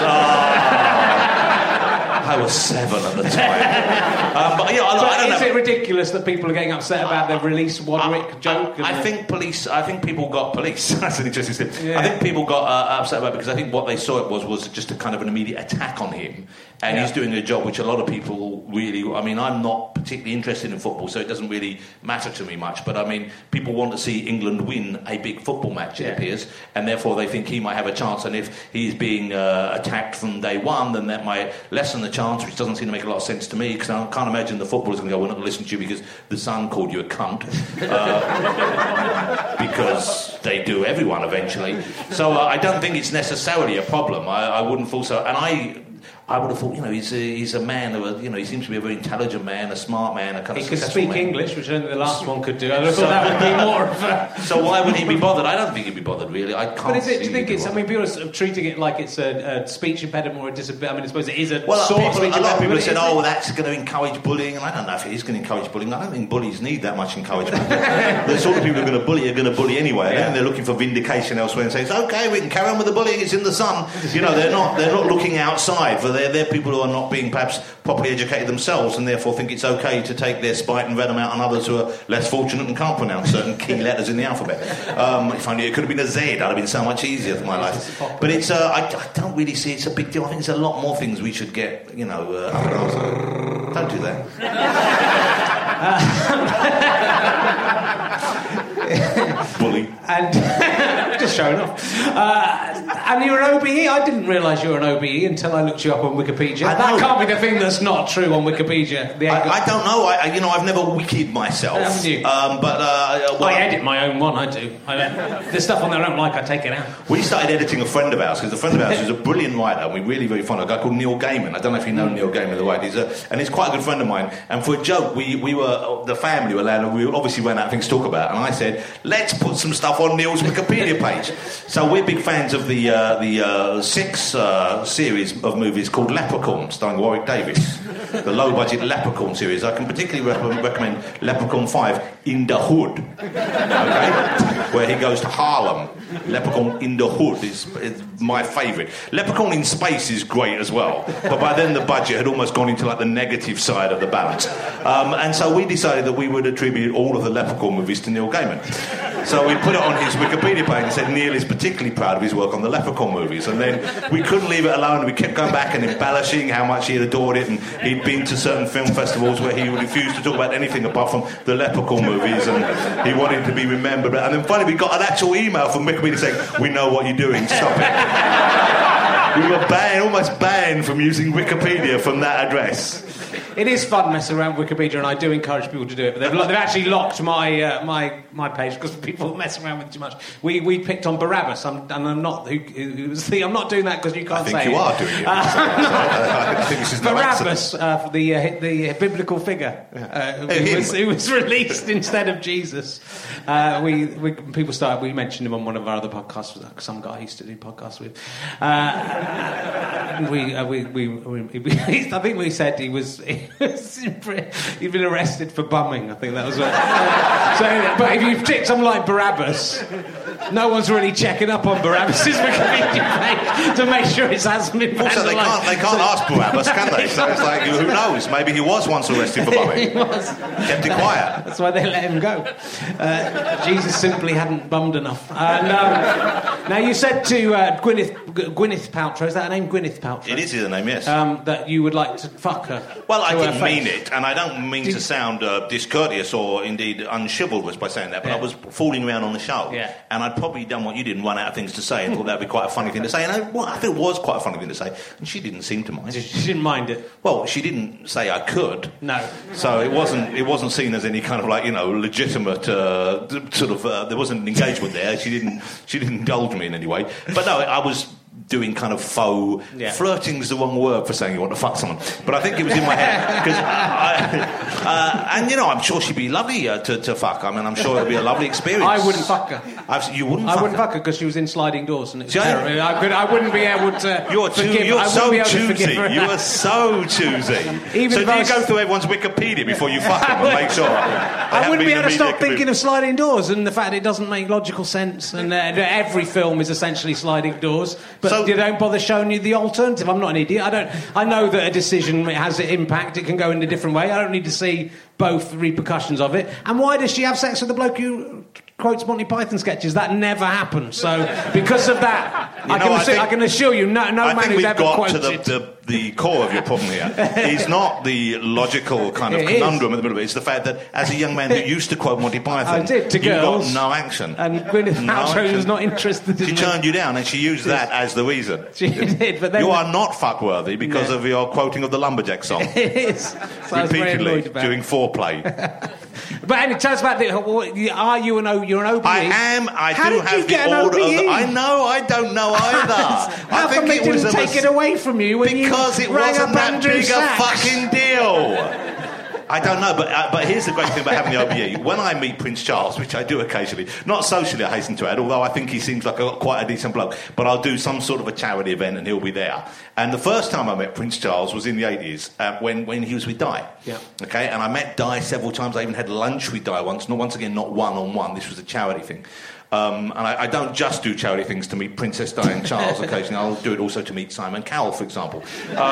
I was 7 at the time. But I don't know. Is it ridiculous that people are getting upset about the release Wadwick joke? I think people got police. That's an interesting thing. Yeah. I think people got upset about it because I think what they saw it was just a kind of an immediate attack on him. And he's doing a job which a lot of people really... I mean, I'm not particularly interested in football, so it doesn't really matter to me much. But, I mean, people want to see England win a big football match, it appears, and therefore they think he might have a chance. And if he's being attacked from day one, then that might lessen the chance, which doesn't seem to make a lot of sense to me, because I can't imagine the footballers going to go, we're not going to listen to you because the Sun called you a cunt. Because they do everyone eventually. So I don't think it's necessarily a problem. I wouldn't feel so. And I would have thought, he's a man who, he seems to be a very intelligent man, a smart man, a kind of successful man. He could speak English, which I think the last one could do. I thought that would be more of a... So why would he be bothered? I don't think he'd be bothered, really. I can't. But do you think it's... I mean, people are sort of treating it like it's a speech impediment or a disability. I mean, I suppose it is a sort of speech impediment. A lot of people have said, that's going to encourage bullying, and I don't know if it is going to encourage bullying. I don't think bullies need that much encouragement. The sort of people who are going to bully anyway, and they're looking for vindication elsewhere and say, it's okay, we can carry on with the bullying, it's in the Sun. They're not looking outside, for they're people who are not being perhaps properly educated themselves and therefore think it's okay to take their spite and venom out on others who are less fortunate and can't pronounce certain key letters in the alphabet. If only it could have been a Z, that would have been so much easier for my life. But it's I don't really see it's a big deal. I think there's a lot more things we should get, don't do that. Bully. And just showing off. And you're an OBE? I didn't realise you were an OBE until I looked you up on Wikipedia. That can't be the thing that's not true on Wikipedia. I don't know. I've never wikid myself. Haven't you? I edit my own one, I do. There's stuff on there I don't like, I take it out. We started editing a friend of ours, because a friend of ours is a brilliant writer, and we're really very fond of a guy called Neil Gaiman. I don't know if you know Neil Gaiman, the writer. And he's quite a good friend of mine. And for a joke, we were, the family were allowed, we obviously ran out of things to talk about, and I said, let's put some stuff on Neil's Wikipedia page. So we're big fans of the 6 series of movies called Leprechaun, starring Warwick Davis. The low-budget Leprechaun series. I can particularly recommend Leprechaun 5, In the Hood, okay? Where he goes to Harlem. Leprechaun in the Hood is my favourite. Leprechaun in Space is great as well, but by then the budget had almost gone into the negative side of the balance. And so we decided that we would attribute all of the Leprechaun movies to Neil Gaiman. So we put it on his Wikipedia page and said Neil is particularly proud of his work on the Leprechaun movies. And then we couldn't leave it alone. We kept going back and embellishing how much he had adored it, and he'd been to certain film festivals where he refused to talk about anything apart from the Leprechaun movies, and he wanted to be remembered. And then finally we got an actual email from Wikipedia saying, we know what you're doing, stop it. We were almost banned from using Wikipedia from that address. It is fun messing around with Wikipedia, and I do encourage people to do it. But they've actually locked my my page because people mess around with it too much. We picked on Barabbas, and I'm not. I'm not doing that because you can't say. I think you are doing it. I think this is no Barabbas, the biblical figure who was released instead of Jesus. We mentioned him on one of our other podcasts. Some guy I used to do podcasts with. I think we said he was He'd been arrested for bumming, I think that was what. But if you pick someone like Barabbas, no one's really checking up on Barabbas's Wikipedia page to make sure it hasn't been Also, they can't ask Barabbas, can they? So it's like, who knows? Maybe he was once arrested for bumming. He was. Kept it quiet. That's why they let him go. Jesus simply hadn't bummed enough. Now, you said to Gwyneth Paltrow, is that her name, Gwyneth Paltrow? It is her name, yes. That you would like to fuck her. Well, I didn't mean it, and I don't mean to sound discourteous or indeed unchivalrous by saying that, but I was fooling around on the show, and I'd probably done what you did and run out of things to say and thought that would be quite a funny thing to say, and I thought it was quite a funny thing to say, and she didn't seem to mind. She didn't mind it? Well, she didn't say I could. No. So it wasn't seen as any kind of legitimate sort of there wasn't an engagement there. She didn't indulge me in any way. But no, I was doing kind of faux flirting's the wrong word for saying you want to fuck someone, but I think it was in my head because I'm sure she'd be lovely to fuck. I mean, I'm sure it'd be a lovely experience. I wouldn't fuck her. You wouldn't? I wouldn't fuck her because she was in sliding doors, and it's terrible. I wouldn't be able to. You're so choosy. You are so choosy. So do you go through everyone's Wikipedia before you fuck them and make sure? I wouldn't be able to stop thinking of sliding doors and the fact it doesn't make logical sense, and every film is essentially sliding doors, but you don't bother showing you the alternative. I'm not an idiot. I know that a decision has an impact. It can go in a different way. I don't need to see both repercussions of it. And why does she have sex with the bloke who quotes Monty Python sketches? That never happened. So because of that, I can assure you, no man who's ever quoted. I think we've got to the core of your problem here. Is not the logical kind of conundrum in the middle of it. It's the fact that as a young man who used to quote Monty Python, you got no action. And Gwyneth Paltrow was not interested in She turned you down and she used that as the reason. She did, but then... You are not fuckworthy because of your quoting of the Lumberjack song. It is. So repeatedly during foreplay. But anyway, tell us about you're an OBE? I am. I How do did have you get the an order OBE? of the... I know. I don't know either. How come they didn't take it away from you when because you it rang wasn't up that Andrew big Sachs? a fucking deal. I don't know, but here's the great thing about having the OBE. When I meet Prince Charles, which I do occasionally, not socially, I hasten to add, although I think he seems like quite a decent bloke, but I'll do some sort of a charity event and he'll be there. And the first time I met Prince Charles was in the 80s, when he was with Di. Yeah. Okay, and I met Di several times. I even had lunch with Di once. Once again, not one-on-one. This was a charity thing. And I don't just do charity things to meet Princess Di and Charles occasionally. I'll do it also to meet Simon Cowell, for example.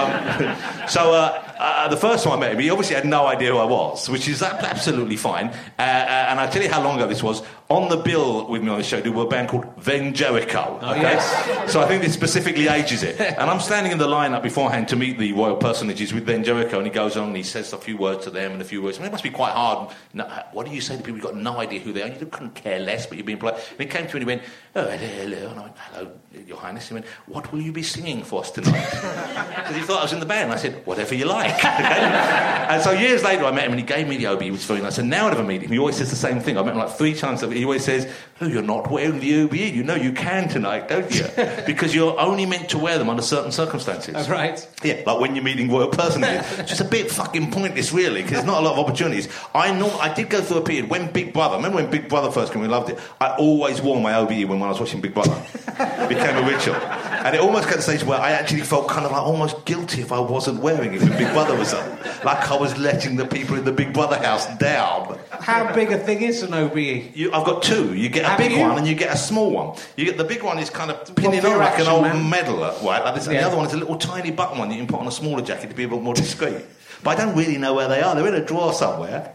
The first time I met him, he obviously had no idea who I was, which is absolutely fine. And I'll tell you how long ago this was. On the bill with me on the show, there were a band called Then Jericho. Okay? Yes. So I think this specifically ages it. And I'm standing in the lineup beforehand to meet the royal personages with Then Jericho, and he goes on and he says a few words to them and a few words. I mean, it must be quite hard. No, what do you say to people who've got no idea who they are? You couldn't care less, but you're being polite. And he came to me and he went, "Oh, hello." And I went, "Hello, Your Highness." He went, "What will you be singing for us tonight?" Because he thought I was in the band. I said, "Whatever you like." Okay? And so years later I met him and he gave me the OBE, which was very nice. And now whenever I meet him, he always says the same thing. I met him like 3 times. He always says, "Oh, you're not wearing the OBE. You know you can tonight, don't you? Because you're only meant to wear them under certain circumstances." That's right. Yeah, like when you're meeting royal personages. It's just a bit fucking pointless, really, because there's not a lot of opportunities. I did go through a period when Big Brother, remember when Big Brother first came, we loved it. I always wore my OBE when I was watching Big Brother. It became a ritual. And it almost got to the stage where I actually felt kind of like almost guilty if I wasn't wearing it when Big Brother was on. Like I was letting the people in the Big Brother house down. How big a thing is an OBE? I've got 2. You get a big one and you get a small one. You get the big one is kind of pinning on like an old medal, right? Like this, and the other one is a little tiny button one you can put on a smaller jacket to be a bit more discreet. But I don't really know where they are. They're in a drawer somewhere.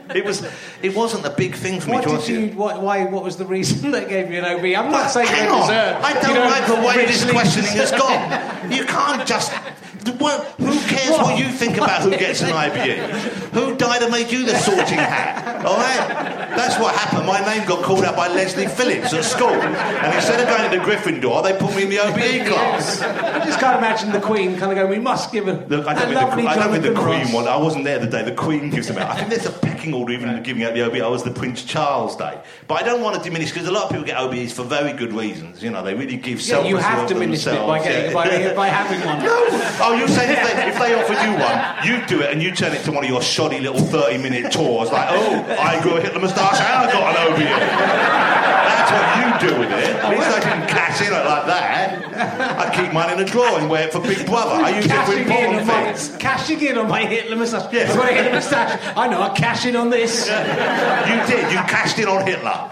It wasn't a big thing for me. What was the reason they gave you an OBE? I'm not saying they deserve. I don't like the way this questioning has gone. You can't just. Who cares what you think about who gets an IBE? Who died and made you the sorting hat? All right? That's what happened. My name got called out by Leslie Phillips at school. And instead of going to Gryffindor, they put me in the OBE class. I just can't imagine the Queen kind of going, "We must give him." Look, I don't think the Queen one. I wasn't there the day the Queen gives them out. I think there's a pecking order even giving out the OBE. I was the Prince Charles Day. But I don't want to diminish, because a lot of people get OBEs for very good reasons. You know, they really give self-respect. You have diminished it by having one. No. Oh, you're saying if they offered you one, you'd do it and you'd turn it to one of your shoddy little 30-minute tours, like, "Oh, I grew a Hitler moustache and I got an OBE. That's what you do with it. At least I didn't cash in like that. I keep mine in a drawer and wear it for Big Brother. I use it for important things. Cashing in on my Hitler moustache. Yes. I've got a Hitler moustache. I know, I cash in on this. You did. You cashed in on Hitler.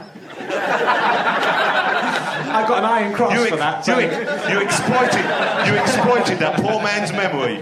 I got an iron cross for that. So. You exploited that poor man's memory.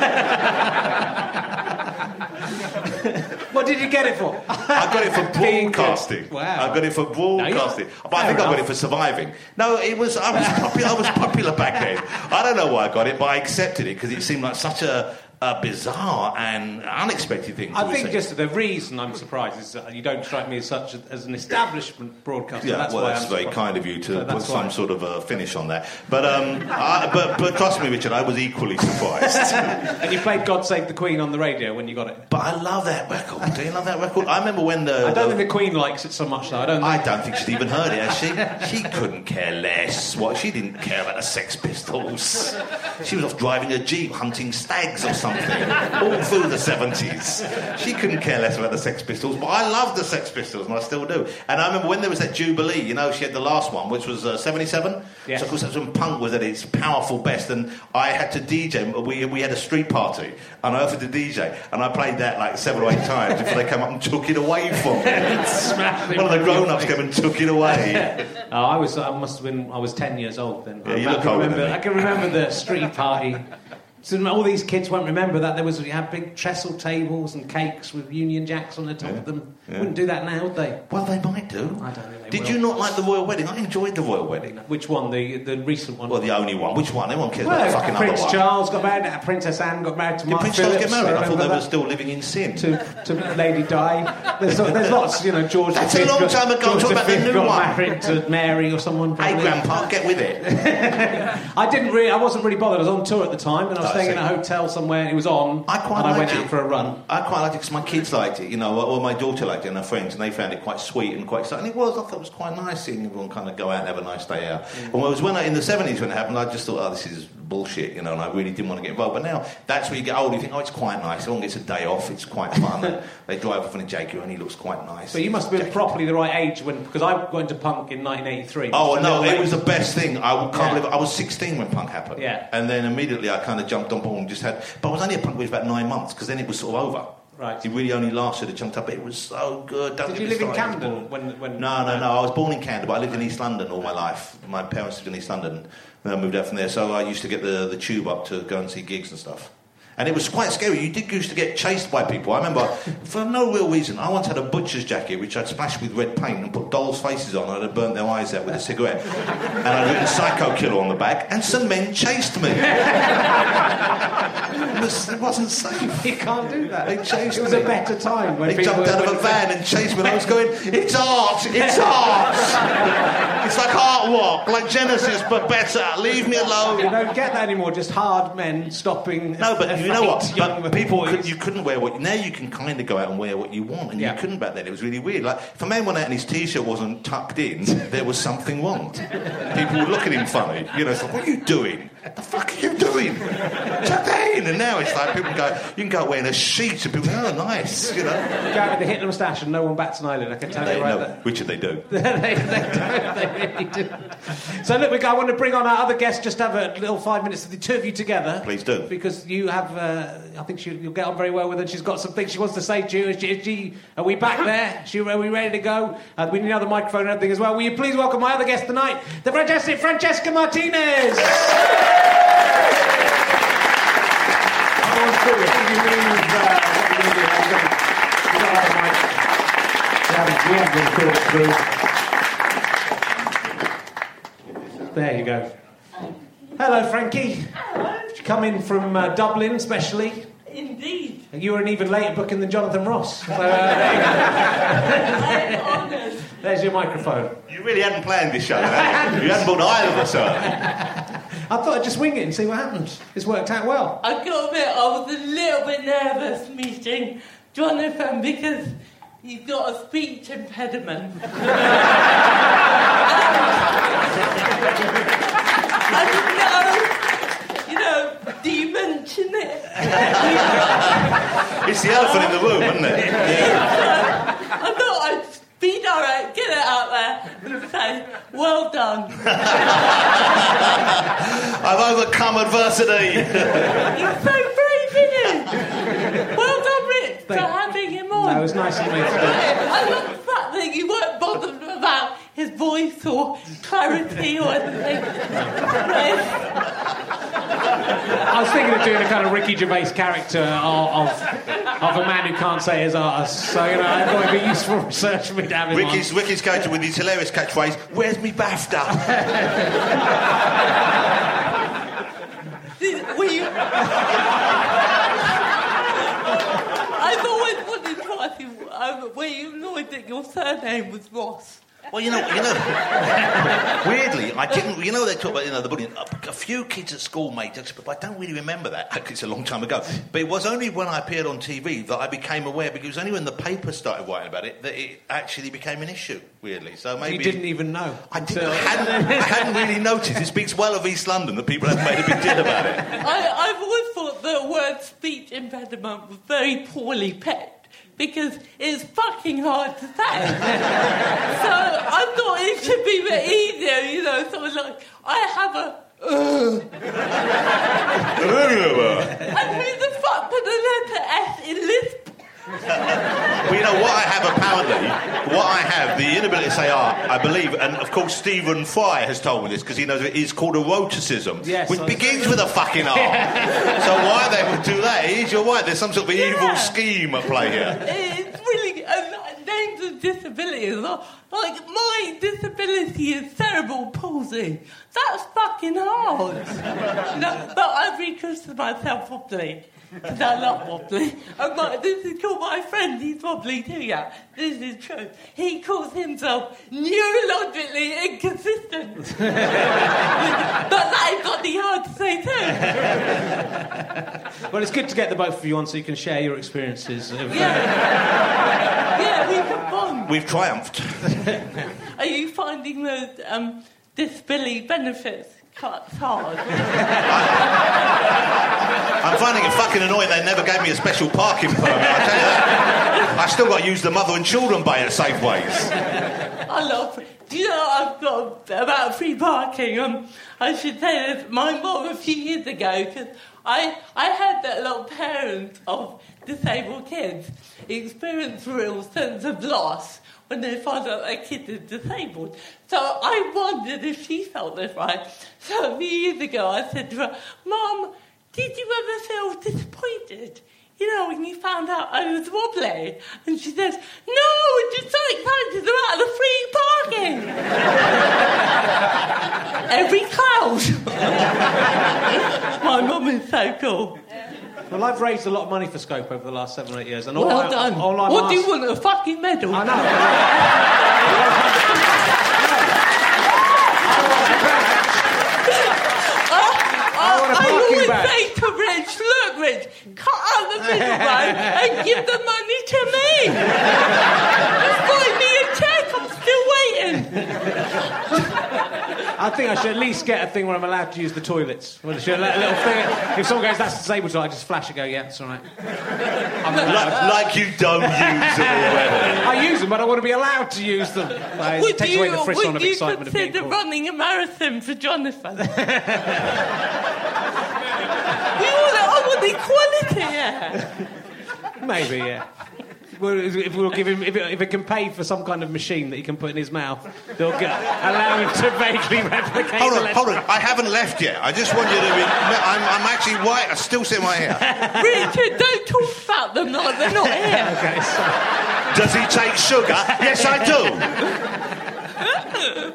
What did you get it for? I got it for broadcasting. Wow. I got it for broadcasting. But I think I got it for surviving. No, I was popular back then. I don't know why I got it, but I accepted it because it seemed like such a bizarre and unexpected thing. I think just the reason I'm surprised is that you don't strike me as such as an establishment broadcaster. Yeah, that's well, why that's I'm very surprised. kind of you to put some sort of a finish on that. But but trust me, Richard, I was equally surprised. And you played God Save the Queen on the radio when you got it. But I love that record. Do you love that record? I remember when I don't think the Queen likes it so much, though. I don't think she'd even heard it, has she? She couldn't care less. She didn't care about the Sex Pistols. She was off driving a Jeep, hunting stags or something, all through the 70s. She couldn't care less about the Sex Pistols, but I loved the Sex Pistols, and I still do. And I remember when there was that Jubilee, she had the last one, which was 77. Yes. So, of course, that's when punk was at its powerful best, and I had to DJ. We had a street party, and I offered to DJ, and I played that like 7 or 8 times before they came up and took it away from me. One of the grown-ups came and took it away. I must have been. I was 10 years old then. Yeah, you look older than me. I can remember the street party. So all these kids won't remember that you had big trestle tables and cakes with Union Jacks on the top of them. Yeah. Wouldn't do that now, would they? Well, they might do. I don't think they Did will. you not like the Royal Wedding? I enjoyed the Royal Wedding. Which one? The recent one? Well, the only one. Which one? Everyone cares about the fucking Prince other one. Charles got married. Princess Anne got married to Did Mark Prince Phillips. Charles get married? I thought they were that? still living in sin. To Lady Di. There's lots, George That's V. a long time ago. George Talk about the V new got one. married to Mary or someone. Hey, probably. Grandpa, get with it. I wasn't really bothered. I was on tour at the time, and I was staying in a hotel somewhere, and it was on. I went out for a run. I quite liked it because my kids liked it, or my daughter liked it and her friends, and they found it quite sweet and quite exciting. I thought it was quite nice seeing everyone kind of go out and have a nice day out. And in the 70s when it happened, I just thought, this is bullshit, and I really didn't want to get involved. But now, that's where you get older, you think, it's quite nice. Everyone gets a day off, it's quite fun. And they drive off in a Jaguar and he looks quite nice. But you must have been properly the right age because I got into punk in 1983. Oh, no, it was the best thing. I can't believe it. I was 16 when punk happened. Yeah. And then immediately I kind of jumped on board and but I was only a punk for about 9 months because then it was sort of over. Right. It really only lasted a chunk up, but it was so good. Did you live in Camden when? No. I was born in Camden, but I lived in East London all my life. My parents lived in East London, and then I moved out from there. So I used to get the tube up to go and see gigs and stuff. And it was quite scary. You did used to get chased by people. I remember, for no real reason, I once had a butcher's jacket which I'd splashed with red paint and put dolls' faces on, and I'd burnt their eyes out with a cigarette. And I'd written Psycho Killer on the back, and some men chased me. It wasn't safe. You can't do that. They chased me. It was a better time when they jumped out of a van and chased me, and I was going, it's art! It's art! It's like art rock, like Genesis, but better. Leave me alone. You don't get that anymore, just hard men stopping. No, but you know what? But people, boys. you couldn't wear what... Now you can kind of go out and wear what you want, and you couldn't back then. It was really weird. Like, if a man went out and his T-shirt wasn't tucked in, there was something wrong. People would look at him funny. It's like, what are you doing? The fuck are you doing? Tuck that in. And now it's like, people you can go wearing a sheet, and people go, oh, nice, You go out with the Hitler moustache and no one bats an eyelid, I can tell you right there. Which they do. They really do. So look, I want to bring on our other guest, just have a little 5 minutes of the two of you together. Please do. Because you have, I think you'll get on very well with her. She's got some things she wants to say to you. Are we back there? Are we ready to go? We need another microphone and everything as well. Will you please welcome my other guest tonight, the fantastic Francesca Martinez. There you go. Hello, Frankie. Hello. Did you come in from Dublin, especially? Indeed. You were an even later booking than Jonathan Ross. So, I'm honoured. there's your microphone. You really hadn't planned this show, had you? You hadn't brought either of us on. I thought I'd just wing it and see what happens. It's worked out well. I was a little bit nervous meeting Jonathan because he's got a speech impediment. I didn't know, do you mention it? It's the elephant in the room, isn't it? I and say, well done. I've overcome adversity. He's so brave, isn't he? Well done, Rich, for having him on. No, it was nice of me to do. I love the fact that you weren't bothered about his voice or clarity or anything. I was thinking of doing a kind of Ricky Gervais character of a man who can't say his arse. So, you know, I thought it'd be useful research for me to have him on. Ricky's character with his hilarious catchphrase, "Where's me BAFTA?" I've always wanted to ask you, were you annoyed that your surname was Ross? Well, you know, weirdly, I didn't. You know, they talk about the bullying. A few kids at school made jokes, but I don't really remember that. It's a long time ago. But it was only when I appeared on TV that I became aware, because it was only when the paper started writing about it that it actually became an issue. Weirdly, so maybe you didn't even know. I hadn't really noticed. It speaks well of East London that people haven't made a big deal about it. I've always thought the word speech impediment was very poorly picked, because it's fucking hard to say. So I thought it should be a bit easier, you know, so it's like, I have a... And who the fuck put the letter S in lisp? Well, you know, what I have, the inability to say art, I believe, and of course Stephen Fry has told me this, because he knows it is called eroticism, which begins with a fucking R. So why they would do that is, you're right, there's some sort of evil scheme at play here. It's really... names of disabilities, like my disability is cerebral palsy. That's fucking hard. No, but I've recursed myself properly. Because I love wobbly. This is called my friend, he's wobbly too, yeah. This is true. He calls himself neurologically inconsistent. But that is got the hard to say too. Well, it's good to get the both of you on so you can share your experiences. Yeah, we've bond. We've triumphed. Are you finding those disability benefits cuts hard? I'm finding it fucking annoying they never gave me a special parking permit, I'll tell you that. I still got to use the mother and children bay at Safeways. I love... Do you know, I've got about free parking. I should say this, my mum a few years ago, because I had that lot of parents of disabled kids experience real sense of loss when they find out their kid is disabled. So I wondered if she felt this way. So a few years ago I said to her, Mum, did you ever feel disappointed? You know, when you found out I was wobbly? And she says, no, I'm just so excited about the free parking. Every cloud. My mum is so cool. Well, I've raised a lot of money for Scope over the last 7 or 8 years. And well done. What do you want, a fucking medal? I know. I always say to Rich, look, Rich, cut out the middleman and give the money to me. Just buy me a check, I'm still waiting. I think I should at least get a thing where I'm allowed to use the toilets. Well, a little thing. If someone goes, that's disabled, so I just flash and go, yeah, it's all right. Like you don't use them already. I use them, but I want to be allowed to use them. It takes away the frisson of excitement of being cool. Would you consider running a marathon for Jonathan? I want equality, yeah. Maybe, yeah. Well, if we'll give him, if it can pay for some kind of machine that he can put in his mouth, they'll allow him to vaguely replicate. Hold on. I haven't left yet. I just want you to be. I'm actually white. I'm still sitting right here. Richard, don't talk about them like they're not here. Okay. Sorry. Does he take sugar? Yes, I do.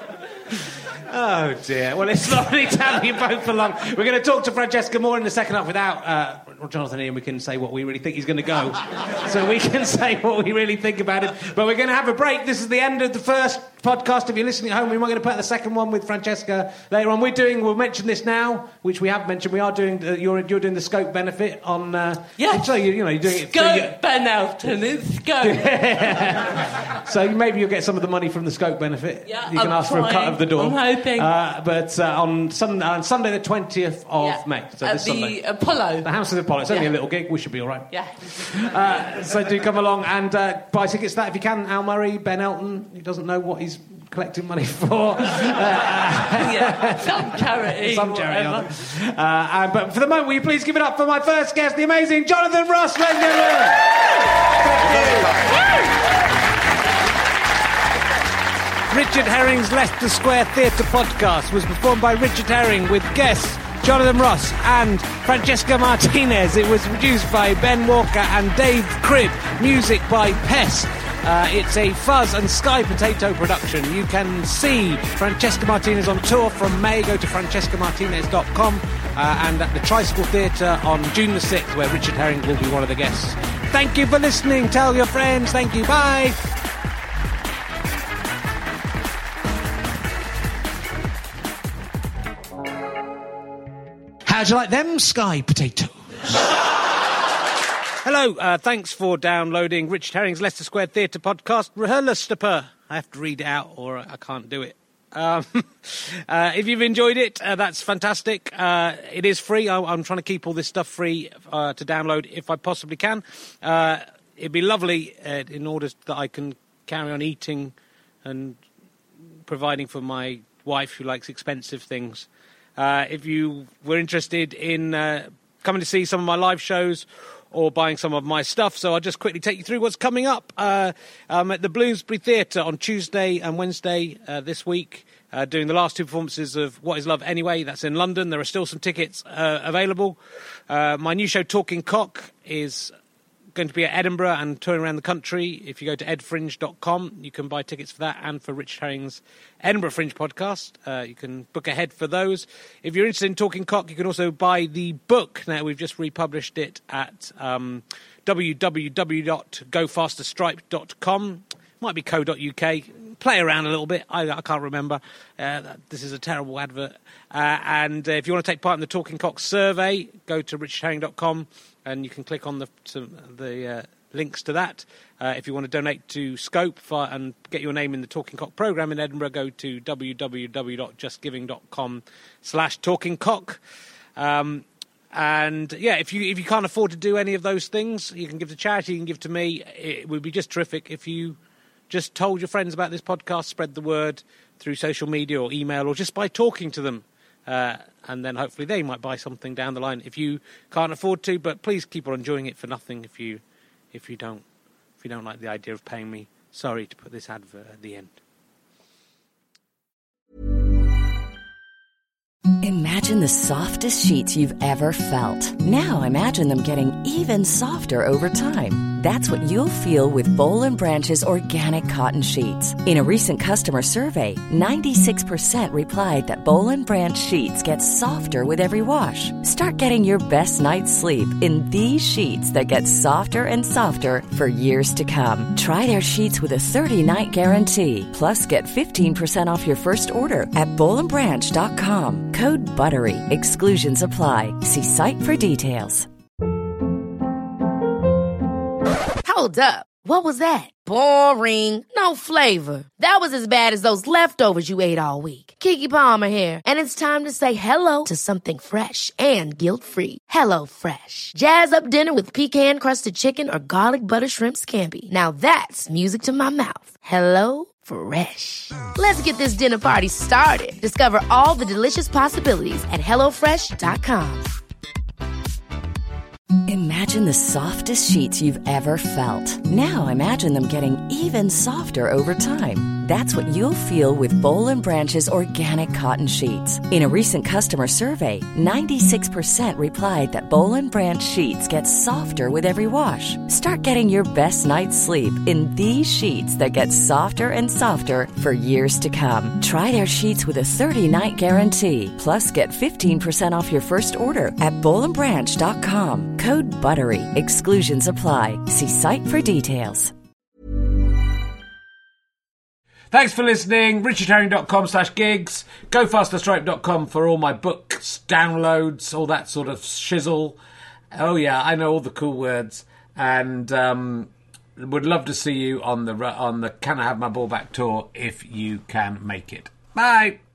Oh dear. Well, it's lovely to have you both along. We're going to talk to Francesca more in the second half without Jonathan here, and we can say what we really think he's going to go. So we can say what we really think about it. But we're going to have a break. This is the end of the first podcast. If you're listening at home, we're going to put out the second one with Francesca later on. We'll mention this now, which we have mentioned. We are doing. You're doing the Scope benefit on. Yes. So you're doing it. Scope Ben Elton. It's Scope. So maybe you'll get some of the money from the Scope benefit. Yeah, you can ask for a cut of the door. I'm hoping. But on Sunday the 20th of May. So at this Sunday. the Apollo. The House of the Apollo. It's only a little gig. We should be all right. Yeah. So do come along and buy tickets to that if you can. Al Murray, Ben Elton. He doesn't know what he's collecting money for. Some charity. Some charity. But for the moment, will you please give it up for my first guest, the amazing Jonathan Ross, ladies and gentlemen. Richard Herring's Leicester Square Theatre podcast was performed by Richard Herring with guests Jonathan Ross and Francesca Martinez. It was produced by Ben Walker and Dave Cribb. Music by Pest. It's a Fuzz and Sky Potato production. You can see Francesca Martinez on tour from May. Go to francescamartinez.com and at the Tricycle Theatre on June the 6th, where Richard Herring will be one of the guests. Thank you for listening. Tell your friends. Thank you. Bye. How'd you like them Sky Potatoes? Hello, thanks for downloading Richard Herring's Leicester Square Theatre podcast. Rehearlistaper. I have to read it out or I can't do it. If you've enjoyed it, that's fantastic. It is free. I'm trying to keep all this stuff free to download if I possibly can. It'd be lovely in order that I can carry on eating and providing for my wife who likes expensive things. If you were interested in coming to see some of my live shows or buying some of my stuff, so I'll just quickly take you through what's coming up. I'm at the Bloomsbury Theatre on Tuesday and Wednesday this week, doing the last two performances of What Is Love Anyway. That's in London. There are still some tickets available. My new show, Talking Cock, is going to be at Edinburgh and touring around the country. If you go to edfringe.com, you can buy tickets for that and for Richard Herring's Edinburgh Fringe podcast. You can book ahead for those. If you're interested in Talking Cock, you can also buy the book. Now, we've just republished it at www.gofasterstripe.com. Might be co.uk. Play around a little bit. I can't remember. This is a terrible advert. And if you want to take part in the Talking Cock survey, go to richardherring.com and you can click on the links to that. If you want to donate to Scope and get your name in the Talking Cock programme in Edinburgh, go to www.justgiving.com/talkingcock. And yeah, if you can't afford to do any of those things, you can give to charity, you can give to me. It would be just terrific if you just told your friends about this podcast, spread the word through social media or email or just by talking to them. And then hopefully they might buy something down the line if you can't afford to. But please keep on enjoying it for nothing if you don't like the idea of paying me. Sorry to put this advert at the end. Imagine the softest sheets you've ever felt. Now imagine them getting even softer over time. That's what you'll feel with Boll & Branch's organic cotton sheets. In a recent customer survey, 96% replied that Boll & Branch sheets get softer with every wash. Start getting your best night's sleep in these sheets that get softer and softer for years to come. Try their sheets with a 30-night guarantee. Plus, get 15% off your first order at bollandbranch.com. Code BUTTERY. Exclusions apply. See site for details. Hold up. What was that? Boring. No flavor. That was as bad as those leftovers you ate all week. Keke Palmer here, and it's time to say hello to something fresh and guilt-free. Hello Fresh. Jazz up dinner with pecan-crusted chicken or garlic butter shrimp scampi. Now that's music to my mouth. Hello Fresh. Let's get this dinner party started. Discover all the delicious possibilities at hellofresh.com. Imagine the softest sheets you've ever felt. Now imagine them getting even softer over time. That's what you'll feel with Boll & Branch's organic cotton sheets. In a recent customer survey, 96% replied that Boll & Branch sheets get softer with every wash. Start getting your best night's sleep in these sheets that get softer and softer for years to come. Try their sheets with a 30-night guarantee. Plus, get 15% off your first order at bollandbranch.com. Code BUTTERY. Exclusions apply. See site for details. Thanks for listening. richardherring.com/gigs. GoFasterStripe.com for all my books, downloads, all that sort of shizzle. Oh yeah, I know all the cool words. And would love to see you on the Can I Have My Ball Back tour if you can make it. Bye.